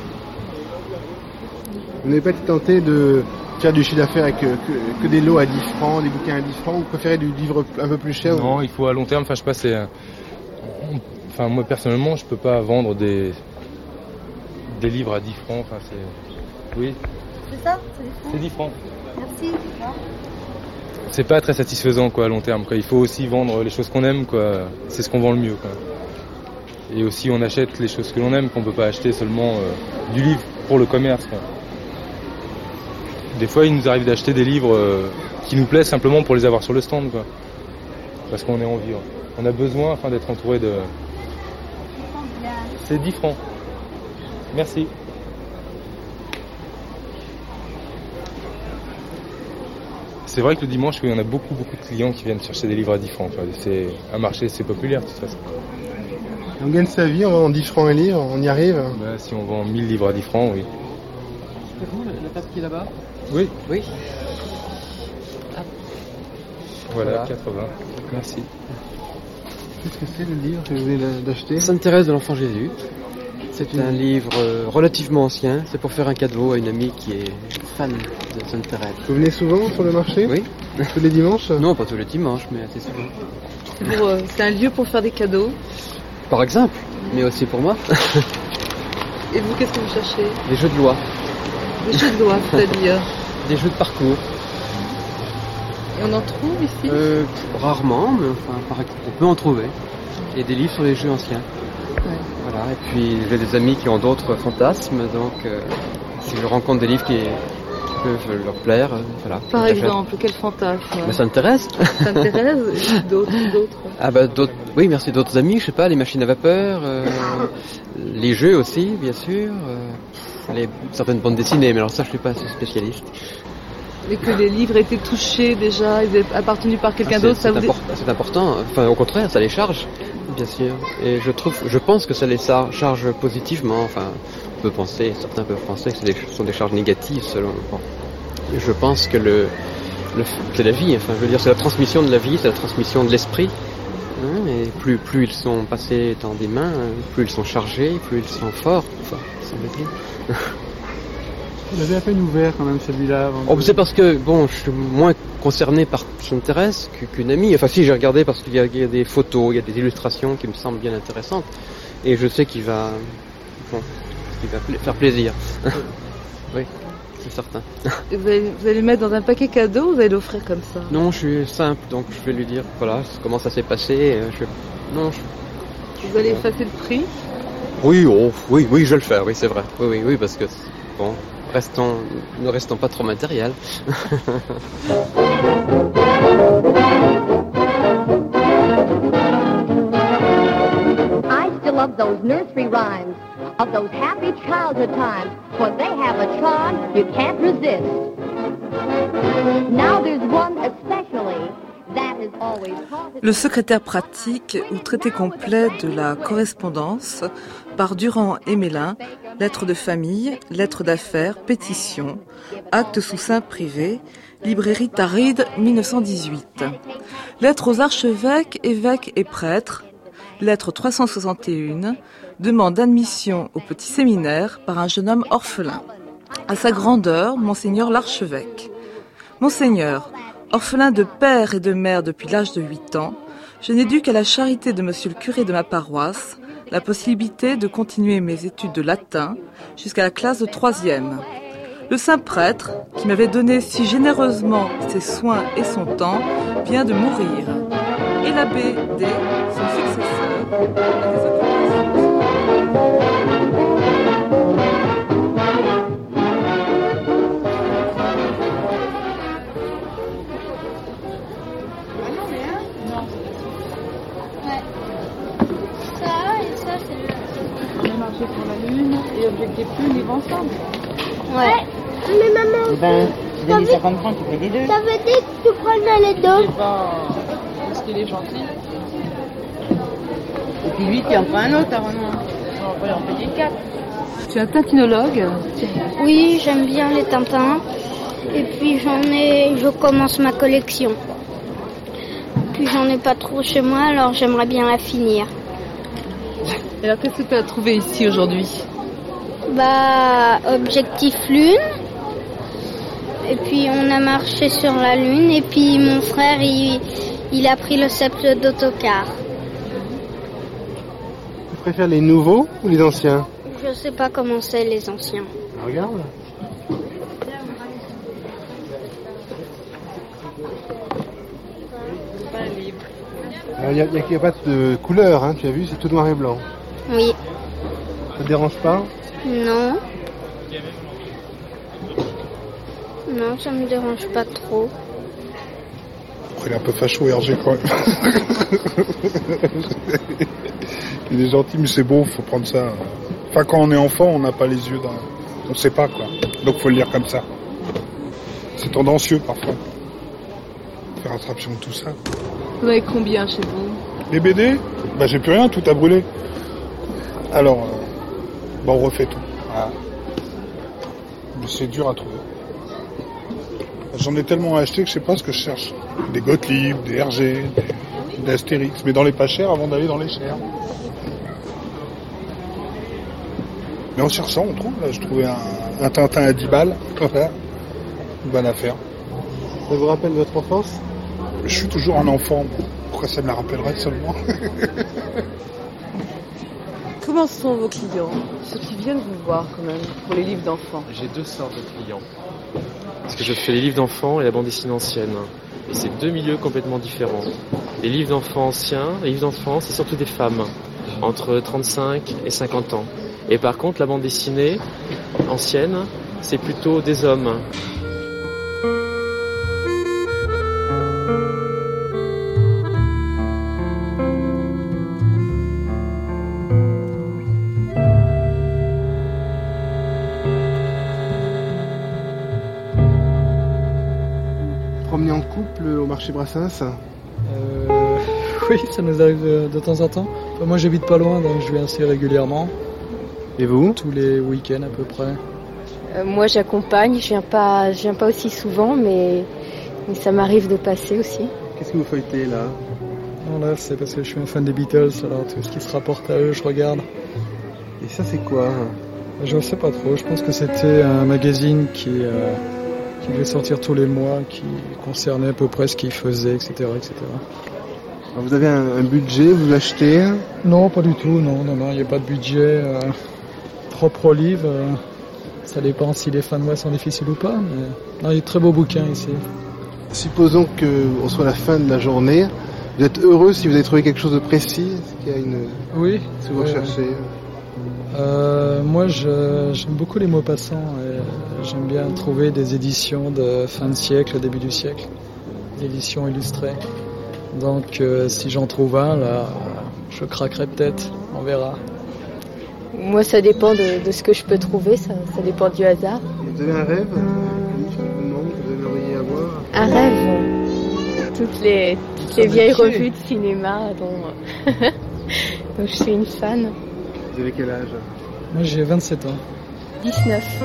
Vous n'avez pas été tenté de faire du chiffre d'affaires avec que, que, que des lots à dix francs, des bouquins à dix francs, ou vous préférez du livre un peu plus cher? Non, ou... il faut à long terme. Enfin, je sais pas, c'est, enfin moi personnellement, je peux pas vendre des des livres à dix francs. Enfin, c'est, oui. C'est ça? C'est dix francs. Merci. C'est pas très satisfaisant quoi à long terme. Quoi. Il faut aussi vendre les choses qu'on aime. Quoi. C'est ce qu'on vend le mieux. Quoi. Et aussi on achète les choses que l'on aime, qu'on peut pas acheter seulement euh, du livre pour le commerce. Quoi. Des fois il nous arrive d'acheter des livres euh, qui nous plaisent simplement pour les avoir sur le stand. Quoi. Parce qu'on est en vie. On a besoin enfin, d'être entouré de... C'est dix francs. Merci. C'est vrai que le dimanche, oui, on a beaucoup, beaucoup de clients qui viennent chercher des livres à dix francs. Quoi. C'est un marché, c'est populaire de toute façon. On gagne sa vie en vendant dix francs un livre, on y arrive? Bah, si on vend mille livres à dix francs, oui. C'est vous, la table qui est là-bas? Oui. Oui. Ah. Voilà, voilà, quatre-vingts. Merci. Qu'est-ce que c'est le livre que vous venez d'acheter? Sainte Thérèse de l'Enfant Jésus. C'est un livre relativement ancien. C'est pour faire un cadeau à une amie qui est fan de Sainte Thérèse. Vous venez souvent sur le marché? Oui. Tous les dimanches? Non, pas tous les dimanches, mais assez souvent. C'est, pour, euh, c'est un lieu pour faire des cadeaux? Par exemple, mais aussi pour moi. Et vous, qu'est-ce que vous cherchez? Des jeux de loi. Des jeux de loi, c'est-à-dire? Des jeux de parcours. Et on en trouve ici? euh, Rarement, mais enfin, on peut en trouver. Il y a des livres sur les jeux anciens. Ouais. Voilà, et puis j'ai des amis qui ont d'autres fantasmes, donc euh, si je rencontre des livres qui, qui peuvent leur plaire, euh, voilà. Par exemple, quel fantasme? Mais ça m'intéresse. Ça m'intéresse, d'autres, d'autres. Ah bah d'autres, oui merci, d'autres amis, je sais pas, les machines à vapeur, euh, les jeux aussi, bien sûr, euh, les, certaines bandes dessinées, mais alors ça je suis pas assez spécialiste. Mais que les livres étaient touchés déjà, ils étaient appartenus par quelqu'un Ah, d'autre, c'est, ça c'est, vous import- c'est important. Enfin, au contraire, ça les charge, bien sûr. Et je trouve, je pense que ça les char- charge positivement. Enfin, on peut penser, certains peuvent penser que c'est des, ce sont des charges négatives selon. Bon. Et je pense que le, le, c'est la vie. Enfin, je veux dire, c'est la transmission de la vie, c'est la transmission de l'esprit. Hein, et plus, plus ils sont passés dans des mains, plus ils sont chargés, plus ils sont forts. Enfin, semble-t-il. Vous l'avez à peine ouvert quand même celui-là avant Oh, de- c'est parce que bon, je suis moins concerné par ce qui m'intéresse qu'une amie. Enfin, si j'ai regardé parce qu'il y, a, il y a des photos, il y a des illustrations qui me semblent bien intéressantes, et je sais qu'il va, bon, qu'il va pla- faire plaisir. Oui, c'est certain. Et vous allez, vous allez le mettre dans un paquet cadeau ou vous allez l'offrir comme ça? Non, je suis simple, donc je vais lui dire, voilà, comment ça s'est passé. euh, Je... Non, je... Vous allez effacer le prix? Oui, oh, oui, oui, je vais le faire. Oui, c'est vrai. Oui, oui, oui, parce que bon, restons, ne restons pas trop matériel. I still love those nursery rhymes of those happy childhood times, for they have a charm you can't resist. Now there's one especially that is always haunted. Le secrétaire pratique ou traité complet de la correspondance par Durand et Mélin, lettres de famille, lettres d'affaires, pétitions, actes sous seing privé, librairie Taride, mille neuf cent dix-huit. Lettres aux archevêques, évêques et prêtres, lettre trois cent soixante et un, demande d'admission au petit séminaire par un jeune homme orphelin. À sa grandeur, Monseigneur l'archevêque. Monseigneur, orphelin de père et de mère depuis l'âge de huit ans, je n'ai dû qu'à la charité de monsieur le curé de ma paroisse la possibilité de continuer mes études de latin jusqu'à la classe de troisième. Le saint prêtre, qui m'avait donné si généreusement ses soins et son temps, vient de mourir. Et l'abbé D, son successeur, a des occupations. Ça et ça, c'est le. On a marché pour la lune et objectif plus, livre ensemble. Ouais. Mais maman. Ben, tu donnes les cinquante francs, tu fais les deux. Ça veut dire que tu prenais les deux. C'est pas parce qu'il est gentil. Et puis lui, tu en prends un autre, Arnaud. On va en payer quatre. Tu es un tintinologue? Oui, j'aime bien les Tintins. Et puis j'en ai, je commence ma collection. Puis j'en ai pas trop chez moi, alors j'aimerais bien la finir. Et alors qu'est-ce que tu as trouvé ici aujourd'hui? Bah, objectif lune. Et puis on a marché sur la lune. Et puis mon frère, il, il a pris le sceptre d'autocar. Tu préfères les nouveaux ou les anciens? Je sais pas comment c'est les anciens. Regarde. Il n'y a, y a- y a pas de couleur, hein, tu as vu, c'est tout noir et blanc. Oui. Ça te dérange pas? Non. Non, ça me dérange pas trop. Il est un peu facho, Hergé, quand même. Il est gentil, mais c'est beau, faut prendre ça. Enfin, quand on est enfant, on n'a pas les yeux dans... On sait pas, quoi. Donc, faut le lire comme ça. C'est tendancieux, parfois. Faire abstraction de tout ça. Vous en avez combien chez vous? Les B D? Bah, j'ai plus rien, tout a brûlé. Alors, euh, bah, on refait tout. Voilà. Mais c'est dur à trouver. J'en ai tellement acheté que je sais pas ce que je cherche. Des Gottlieb, des Hergé, des, des Astérix, mais dans les pas chers avant d'aller dans les chers. Mais en cherchant, on trouve. Là, je trouvais un, un Tintin à dix balles. Voilà. Une bonne affaire. Ça vous rappelle votre enfance? Je suis toujours un enfant. Pourquoi ça me la rappellerait seulement? Comment sont vos clients? Ceux qui viennent vous voir quand même pour les livres d'enfants. J'ai deux sortes de clients. Parce que je fais les livres d'enfants et la bande dessinée ancienne. Et c'est deux milieux complètement différents. Les livres d'enfants anciens, les livres d'enfants, c'est surtout des femmes, entre trente-cinq et cinquante ans. Et par contre, la bande dessinée ancienne, c'est plutôt des hommes. marché Brassens? euh, Oui, ça nous arrive de, de temps en temps. Enfin, moi, j'habite pas loin, donc je viens assez régulièrement. Et vous? Tous les week-ends à peu près. Euh, moi, j'accompagne. Je viens pas, je viens pas aussi souvent, mais, mais ça m'arrive de passer aussi. Qu'est-ce que vous feuilletez là? Non, là, c'est parce que je suis un fan des Beatles, alors tout ce qui se rapporte à eux, je regarde. Et ça, c'est quoi? Je ne sais pas trop. Je pense que c'était un magazine qui, euh, qui devait sortir tous les mois, qui concernait à peu près ce qu'ils faisaient, et cetera, et cetera. Alors vous avez un, un budget, vous l'achetez? Non, pas du tout. Non, non, non. Il n'y a pas de budget euh, propre au livre. Euh, ça dépend si les fins de mois sont difficiles ou pas. Mais... Non, il y a de très beaux bouquins ici. Supposons qu'on soit à la fin de la journée. Vous êtes heureux si vous avez trouvé quelque chose de précis? Est-ce qu'il y a une... Oui. Ce que vous recherchez? Euh, moi, je, j'aime beaucoup les mots passants. Et j'aime bien trouver des éditions de fin de siècle, début du siècle, des éditions illustrées. Donc, euh, si j'en trouve un, là, je craquerai peut-être. On verra. Moi, ça dépend de, de ce que je peux trouver. Ça, ça dépend du hasard. Vous avez un rêve, un livre qui vous manque, que vous aimeriez avoir? Un rêve. Toutes les, toutes les vieilles revues de cinéma dont, dont je suis une fan. Vous avez quel âge? Moi, j'ai vingt-sept ans. dix-neuf.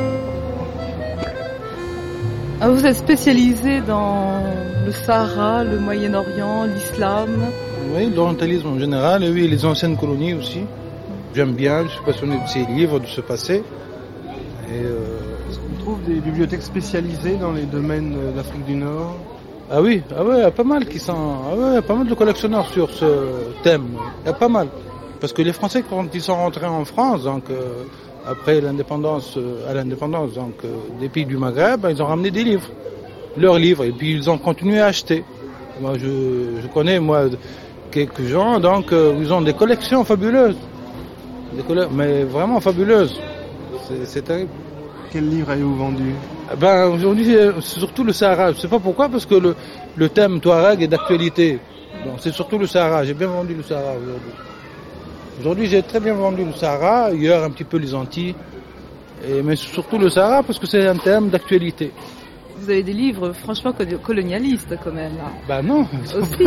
Ah, vous êtes spécialisé dans le Sahara, le Moyen-Orient, l'islam? Oui, l'orientalisme en général, et oui, les anciennes colonies aussi. J'aime bien, je suis passionné de ces livres, de ce passé. Et euh... On trouve des bibliothèques spécialisées dans les domaines d'Afrique du Nord? Ah oui, ah ouais, il y a pas mal qui sont, ah ouais, il y a pas mal de collectionneurs sur ce thème. Il y a pas mal. Parce que les Français, quand ils sont rentrés en France, donc euh, après l'indépendance, euh, à l'indépendance donc euh, des pays du Maghreb, ben, ils ont ramené des livres, leurs livres, et puis ils ont continué à acheter. Moi, je, je connais moi quelques gens, donc euh, ils ont des collections fabuleuses, des colle- mais vraiment fabuleuses. C'est, c'est terrible. Quel livre avez-vous vendu? Ben aujourd'hui, c'est surtout le Sahara. Je sais pas pourquoi, parce que le, le thème Touareg est d'actualité. Donc c'est surtout le Sahara. J'ai bien vendu le Sahara aujourd'hui. Aujourd'hui, j'ai très bien vendu le Sahara, hier un petit peu les Antilles, et, mais surtout le Sahara parce que c'est un thème d'actualité. Vous avez des livres franchement colonialistes quand même là. Bah non. Aussi.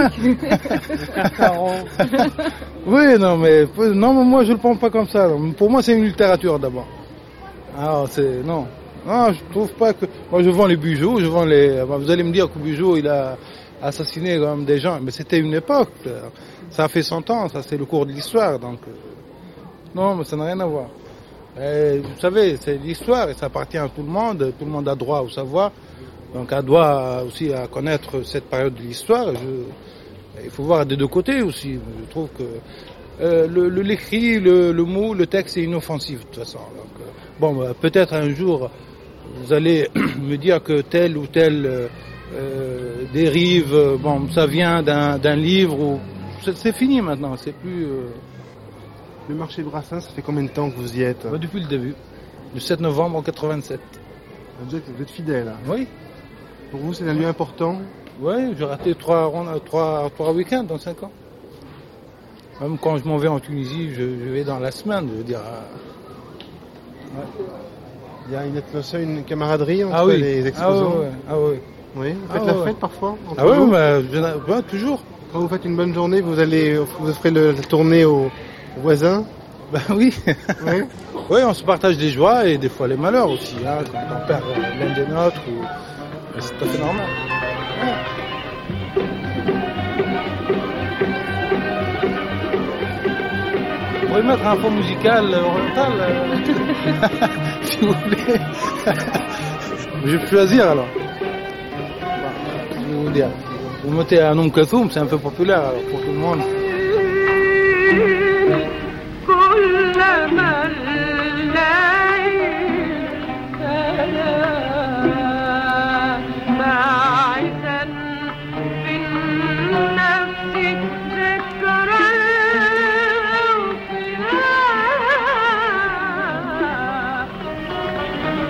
Oui, non, mais non, mais moi je le prends pas comme ça. Pour moi, c'est une littérature d'abord. Alors c'est non, non, je trouve pas que. Moi, je vends les bijoux, je vends les. Vous allez me dire que Bijou, il a assassiné quand même des gens, mais c'était une époque. Ça fait cent ans, ça c'est le cours de l'histoire, donc euh, non, mais ça n'a rien à voir. Et, vous savez, c'est l'histoire et ça appartient à tout le monde, tout le monde a droit au savoir, donc a droit aussi à connaître cette période de l'histoire. Je, il faut voir des deux côtés aussi. Je trouve que euh, le, le, l'écrit, le, le mot, le texte est inoffensif de toute façon. Donc, euh, bon, bah, peut-être un jour vous allez me dire que telle ou telle euh, euh, dérive, bon, ça vient d'un, d'un livre ou c'est fini maintenant, c'est plus... Euh... Le marché Brassens, ça fait combien de temps que vous y êtes? Bah, depuis le début, le sept novembre quatre-vingt-sept. Vous êtes, vous êtes fidèle? Oui. Pour vous, c'est un lieu important? Oui, j'ai raté trois, trois, trois week-ends dans cinq ans. Même quand je m'en vais en Tunisie, je, je vais dans la semaine, je veux dire... Euh... Ouais. Il y a une, une camaraderie entre ah oui. les exposants? Ah oui, ah oui. Oui, vous faites ah la ouais. fête parfois? Ah oui, bah, je, bah, toujours. Quand vous faites une bonne journée, vous allez, vous offrez le, la tournée aux, aux voisins? Ben oui. Oui. Oui, on se partage des joies et des fois les malheurs aussi. Hein, quand on perd l'un des nôtres, ou... c'est tout à fait normal. Ouais. Vous pouvez mettre un fond musical oriental, euh... si vous voulez. Je vais choisir alors. Bon, je vais vous dire. Vous mettez un nom Kathoum, c'est un peu populaire alors, pour tout le monde.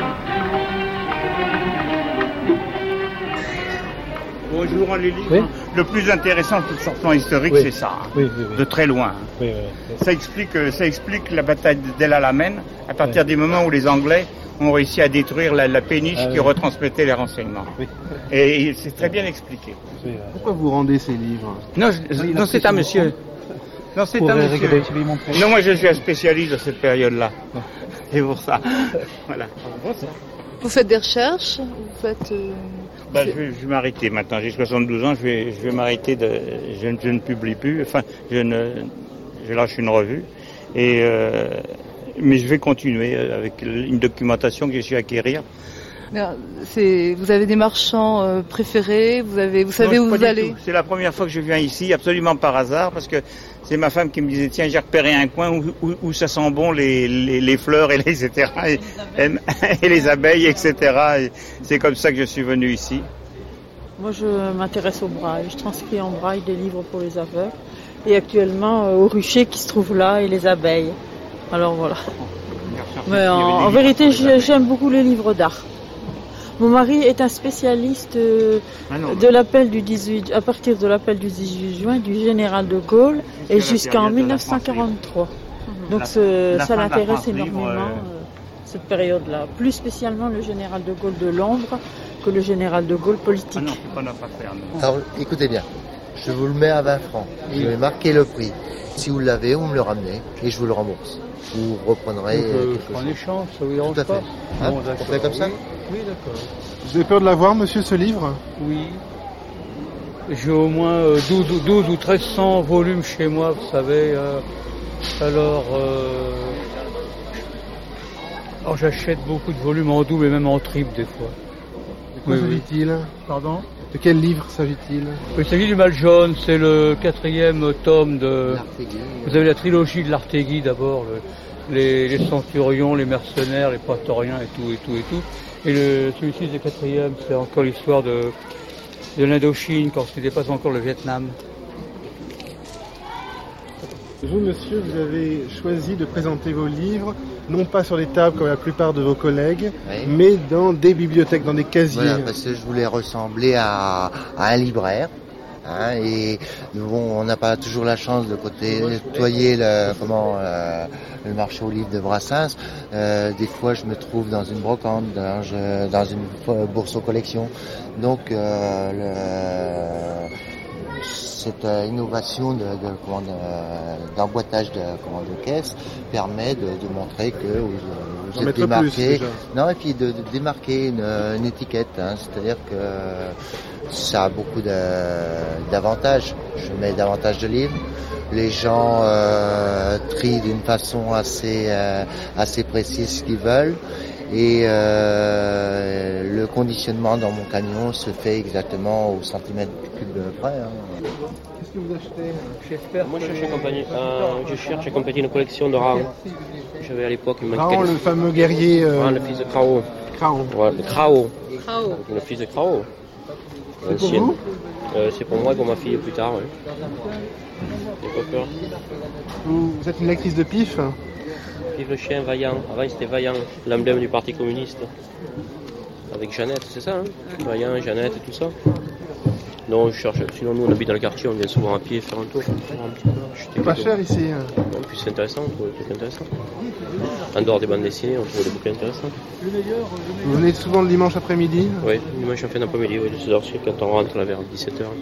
Bonjour, les livres, oui. le plus intéressant sur le plan historique, Oui. c'est ça, hein, Oui, oui, oui. de très loin. hein. Oui, oui. Ça explique, euh, ça explique la bataille d'El Alamein à partir du moment où les Anglais ont réussi à détruire la, la péniche Ah, qui oui. retransmettait les renseignements. Oui. Et, et c'est très bien expliqué. Pourquoi vous rendez ces livres? Non, je- non, c'est un monsieur. Non, c'est Pour un les monsieur. réguler, lui montrer. Non, moi je suis un spécialiste de cette période-là. C'est pour ça. Voilà. Vous faites des recherches, vous faites... euh, Bah, je, vais, je vais m'arrêter maintenant. J'ai soixante-douze ans, je vais, je vais m'arrêter. De, je, ne- je ne publie plus. Enfin, je ne, je lâche une revue. Et euh, mais je vais continuer avec une documentation que j'ai su acquérir. bien, c'est- vous avez des marchands euh, préférés, vous, avez, vous savez Non, où pas vous du allez tout. C'est la première fois que je viens ici, absolument par hasard, parce que c'est ma femme qui me disait tiens, j'ai repéré un coin où, où, où ça sent bon les, les, les fleurs et les et cetera et, et les abeilles, et cetera. Et c'est comme ça que je suis venu ici. Moi, je m'intéresse au braille. Je transcris en braille des livres pour les aveugles. Et actuellement, euh, au rucher qui se trouve là et les abeilles. Alors voilà. Mais en, en vérité, j'ai- j'aime beaucoup les livres d'art. Mon mari est un spécialiste euh, Ah non, de l'appel du dix-huit, à partir de l'appel du dix-huit juin du général de Gaulle et la jusqu'en période de la mille neuf cent quarante-trois. Donc La- ce- la ça fin de la l'intéresse France libre, énormément, euh, euh, cette période-là. Plus spécialement le général de Gaulle de l'ombre que le général de Gaulle politique. Ah non, c'est pas notre affaire. non. Alors, écoutez bien, je vous le mets à vingt francs. Je vais marquer le prix. Si vous l'avez, vous me le ramenez et je vous le rembourse. Vous reprendrez Donc, euh, euh, je quelque prends chose. un échange, ça vous dérange Tout à fait. pas Hein, Bon, on d'accord. fait comme ça Oui, oui, d'accord. Vous avez peur de l'avoir, monsieur, ce livre? Oui. J'ai au moins euh, douze, ou- douze ou treize cents volumes chez moi, vous savez. euh, alors, euh, alors j'achète beaucoup de volumes en double et même en triple des fois. De quoi Oui, oui. s'agit-il? Pardon? De quel livre s'agit-il? Il s'agit du Mal jaune, c'est le quatrième tome de... Vous avez la trilogie de l'Artéguie d'abord, le- les, les centurions, les mercenaires, les praetoriens et tout, et tout, et tout. Et le, celui-ci, c'est le quatrième, c'est encore l'histoire de, de l'Indochine, quand ce n'était pas encore le Vietnam. Vous, monsieur, vous avez choisi de présenter vos livres, non pas sur les tables comme la plupart de vos collègues, Oui. mais dans des bibliothèques, dans des casiers. Voilà, parce que je voulais ressembler à, à un libraire. Hein, et bon, on n'a pas toujours la chance de côté nettoyer le, comment, euh, le marché aux livres de Brassens. Euh, des fois, je me trouve dans une brocante, dans, je- dans une bourse aux collections. Donc, euh, le, cette euh, innovation de, de, comment, de- d'emboîtage de, comment, de caisse permet de, de montrer que vous, vous D'en êtes mettre démarqué. plus, déjà. Non, et puis de, de démarquer une, une étiquette, hein, c'est-à-dire que ça a beaucoup de- d'avantages. Je mets davantage de livres. Les gens euh, trient d'une façon assez euh, assez précise ce qu'ils veulent. Et euh, le conditionnement dans mon camion se fait exactement au centimètre cube près. Hein. Qu'est-ce que vous achetez? Moi, je cherche, à compagnie- euh, je cherche à compléter une collection de Raon. J'avais à l'époque une Raon, le fameux guerrier. euh, Raon, le fils de Krao. Krao. Ouais, le Krao. Krao. Le fils de Krao. C'est pour Ancienne. vous Euh, C'est pour moi et pour ma fille plus tard. Ouais. J'ai pas peur. Vous, vous êtes une lectrice de pif? Vive le chien vaillant. Avant c'était Vaillant, l'emblème du Parti communiste. Avec Jeannette, c'est ça, hein Vaillant, Jeannette et tout ça. Non, je cherche. Sinon, nous on habite dans le quartier, on vient souvent à pied faire un tour. Faire un petit peu, acheter C'est pas des- cher ici. hein. Non, puis c'est intéressant, on trouve des trucs intéressants. En dehors des bandes dessinées, on trouve des bouquins intéressants. Vous venez souvent le dimanche après-midi? Oui, dimanche en fin d'après-midi, oui, de seize heures quand on rentre là vers dix-sept heures.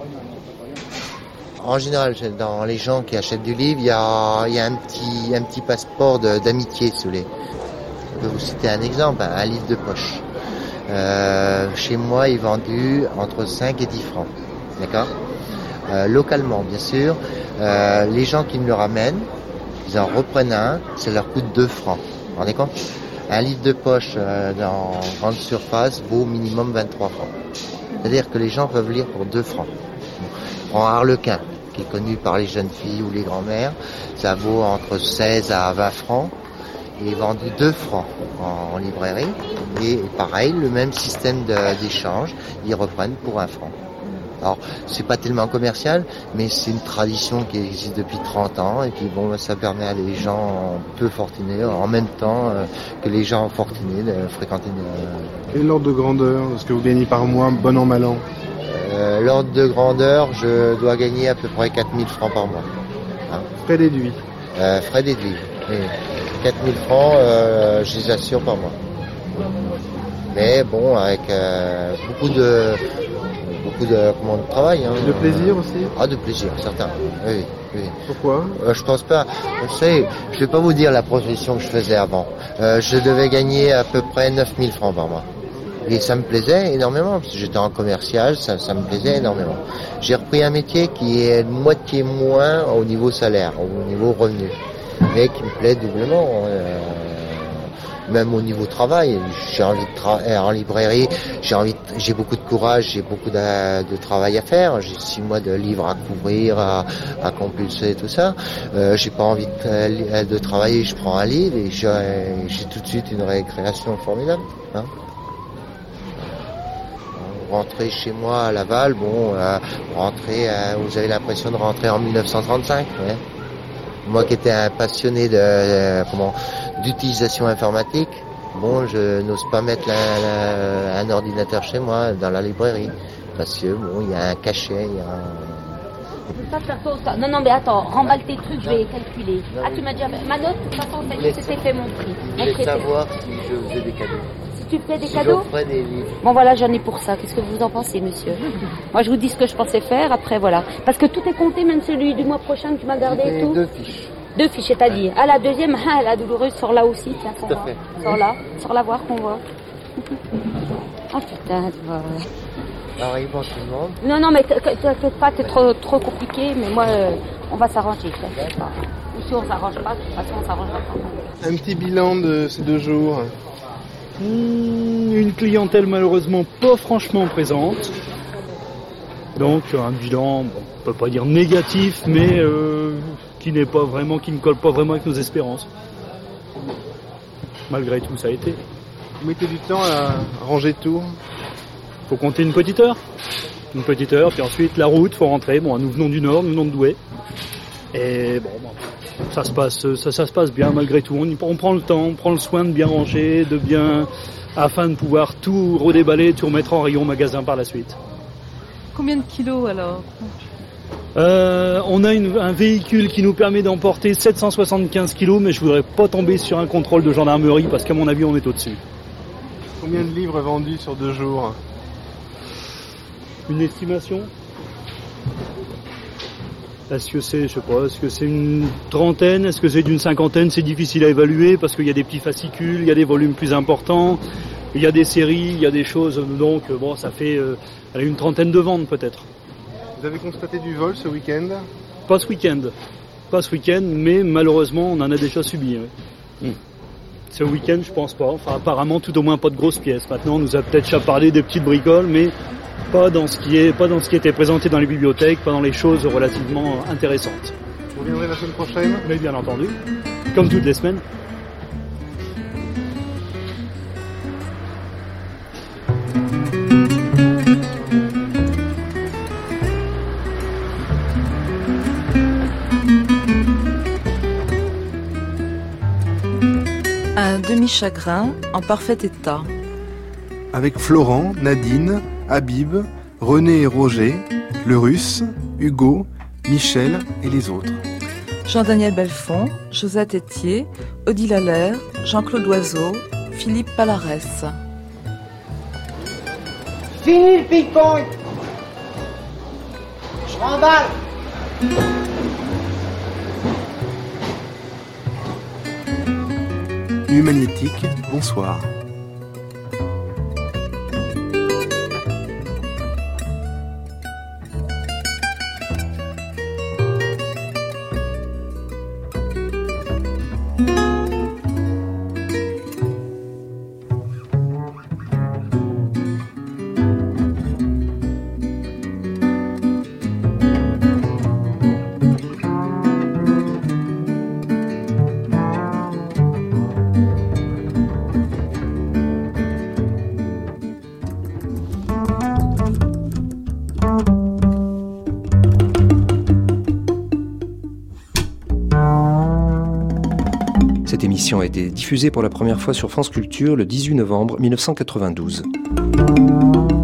En général, dans les gens qui achètent du livre, il y a, il y a un petit un petit passeport de- d'amitié, si vous voulez. Je peux vous citer un exemple, un, un livre de poche. Euh, chez moi, il est vendu entre cinq et dix francs. D'accord euh, Localement, bien sûr. Euh, les gens qui me le ramènent, ils en reprennent un, ça leur coûte deux francs. Vous vous rendez compte? Un livre de poche euh, dans grande surface vaut au minimum vingt-trois francs. C'est-à-dire que les gens peuvent lire pour deux francs. On prend Harlequin, qui est connu par les jeunes filles ou les grand-mères, ça vaut entre seize à vingt francs. Il est vendu deux francs en, en librairie. Et pareil, le même système de- d'échange, ils reprennent pour un franc. Alors, c'est pas tellement commercial, mais c'est une tradition qui existe depuis trente ans. Et puis bon, ça permet à des gens peu fortunés, en même temps euh, que les gens fortunés, de fréquenter une, Et l'ordre de grandeur, ce que vous gagnez par mois, bon an, mal an? Euh, l'ordre de grandeur, je dois gagner à peu près quatre mille francs par mois. Hein. Frais déduits. Euh, frais déduits. Oui. quatre mille francs, euh, je les assure par mois. Mais bon, avec euh, beaucoup de beaucoup de, comment, de travail. Hein. De plaisir aussi. Ah, de plaisir, certain. Oui, oui. Pourquoi euh, Je pense pas. Vous savez, je vais pas vous dire la profession que je faisais avant. Euh, je devais gagner à peu près neuf mille francs par mois. Et ça me plaisait énormément, parce que j'étais en commercial, ça, ça me plaisait énormément. J'ai repris un métier qui est moitié moins au niveau salaire, au niveau revenu, mais qui me plaît doublement. Euh, même au niveau travail, j'ai envie de travailler en librairie, j'ai envie, de, j'ai beaucoup de courage, j'ai beaucoup de, de travail à faire. J'ai six mois de livres à couvrir, à, à compulser, tout ça. Euh, j'ai pas envie de, de travailler, je prends un livre et j'ai, j'ai tout de suite une récréation formidable. Hein. Rentrer chez moi à Laval, bon, euh, rentrer, euh, vous avez l'impression de rentrer en mille neuf cent trente-cinq. Ouais. Moi qui étais un passionné de euh, comment d'utilisation informatique, bon, je n'ose pas mettre la, la, un ordinateur chez moi dans la librairie parce que bon, il y a un cachet, il y a un... Je peux pas faire ça. Non, non, mais attends, remballe tes trucs, je vais calculer. Ah, tu m'as déjà fait ma note, de toute façon, ça y est, c'était fait mon prix. Je voulais savoir si je faisais des cadeaux. Si tu fais des si cadeaux j'offrais des livres. Bon, voilà, j'en ai pour ça. Qu'est-ce que vous en pensez, monsieur? Moi, je vous dis ce que je pensais faire, après, voilà. Parce que tout est compté, même celui du mois prochain que tu m'as gardé et tout. Deux fiches. Deux fiches, c'est-à-dire. Ah, la deuxième, ah, la douloureuse, sort là aussi, tiens, tout à fait. Sors là, sors la voir qu'on voit. Oh putain, tu vois. Alors, il pense tout le monde. Non, non, mais t'inquiète pas, t'es trop, trop compliqué, mais moi, euh, on va s'arranger, t'inquiète pas. Ou si on s'arrange pas, de toute façon, on s'arrangera pas. Un petit bilan de ces deux jours. Mmh, une clientèle malheureusement pas franchement présente. Donc un bilan, bon, on peut pas dire négatif, mais euh, qui n'est pas vraiment, qui ne colle pas vraiment avec nos espérances. Malgré tout, ça a été. Vous mettez du temps à ranger tout. Faut compter une petite heure, une petite heure, puis ensuite la route, faut rentrer. Bon, nous venons du Nord, nous venons de Douai, et bon, bon ça se passe, ça, ça se passe bien malgré tout. On, on prend le temps, on prend le soin de bien ranger, de bien, afin de pouvoir tout redéballer, tout remettre en rayon magasin par la suite. Combien de kilos alors? Euh, on a une, un véhicule qui nous permet d'emporter sept cent soixante-quinze kilos, mais je voudrais pas tomber sur un contrôle de gendarmerie parce qu'à mon avis on est au-dessus. Combien de livres vendus sur deux jours? Une estimation? Est-ce que c'est, je sais pas, est-ce que c'est une trentaine? Est-ce que c'est d'une cinquantaine? C'est difficile à évaluer parce qu'il y a des petits fascicules, il y a des volumes plus importants, il y a des séries, il y a des choses, donc bon, ça fait euh, une trentaine de ventes peut-être. Vous avez constaté du vol ce week-end? Pas ce week-end, pas ce week-end, mais malheureusement on en a déjà subi. Oui. Mmh. Ce week-end, je pense pas. Enfin, apparemment, tout au moins pas de grosses pièces. Maintenant, on nous a peut-être chapardé des petites bricoles, mais pas dans ce qui est, pas dans ce qui était présenté dans les bibliothèques, pas dans les choses relativement intéressantes. Vous reviendrez la semaine prochaine? Mais bien entendu, comme toutes les semaines. Un demi-chagrin en parfait état. Avec Florent, Nadine, Habib, René et Roger, le Russe, Hugo, Michel et les autres. Jean-Daniel Belfond, Josette Etier, Odile Allaire, Jean-Claude Oiseau, Philippe Palarès. Fini le ping-pong! Je remballe! Nuit magnétique, bonsoir. Cette émission a été diffusée pour la première fois sur France Culture le dix-huit novembre mille neuf cent quatre-vingt-douze.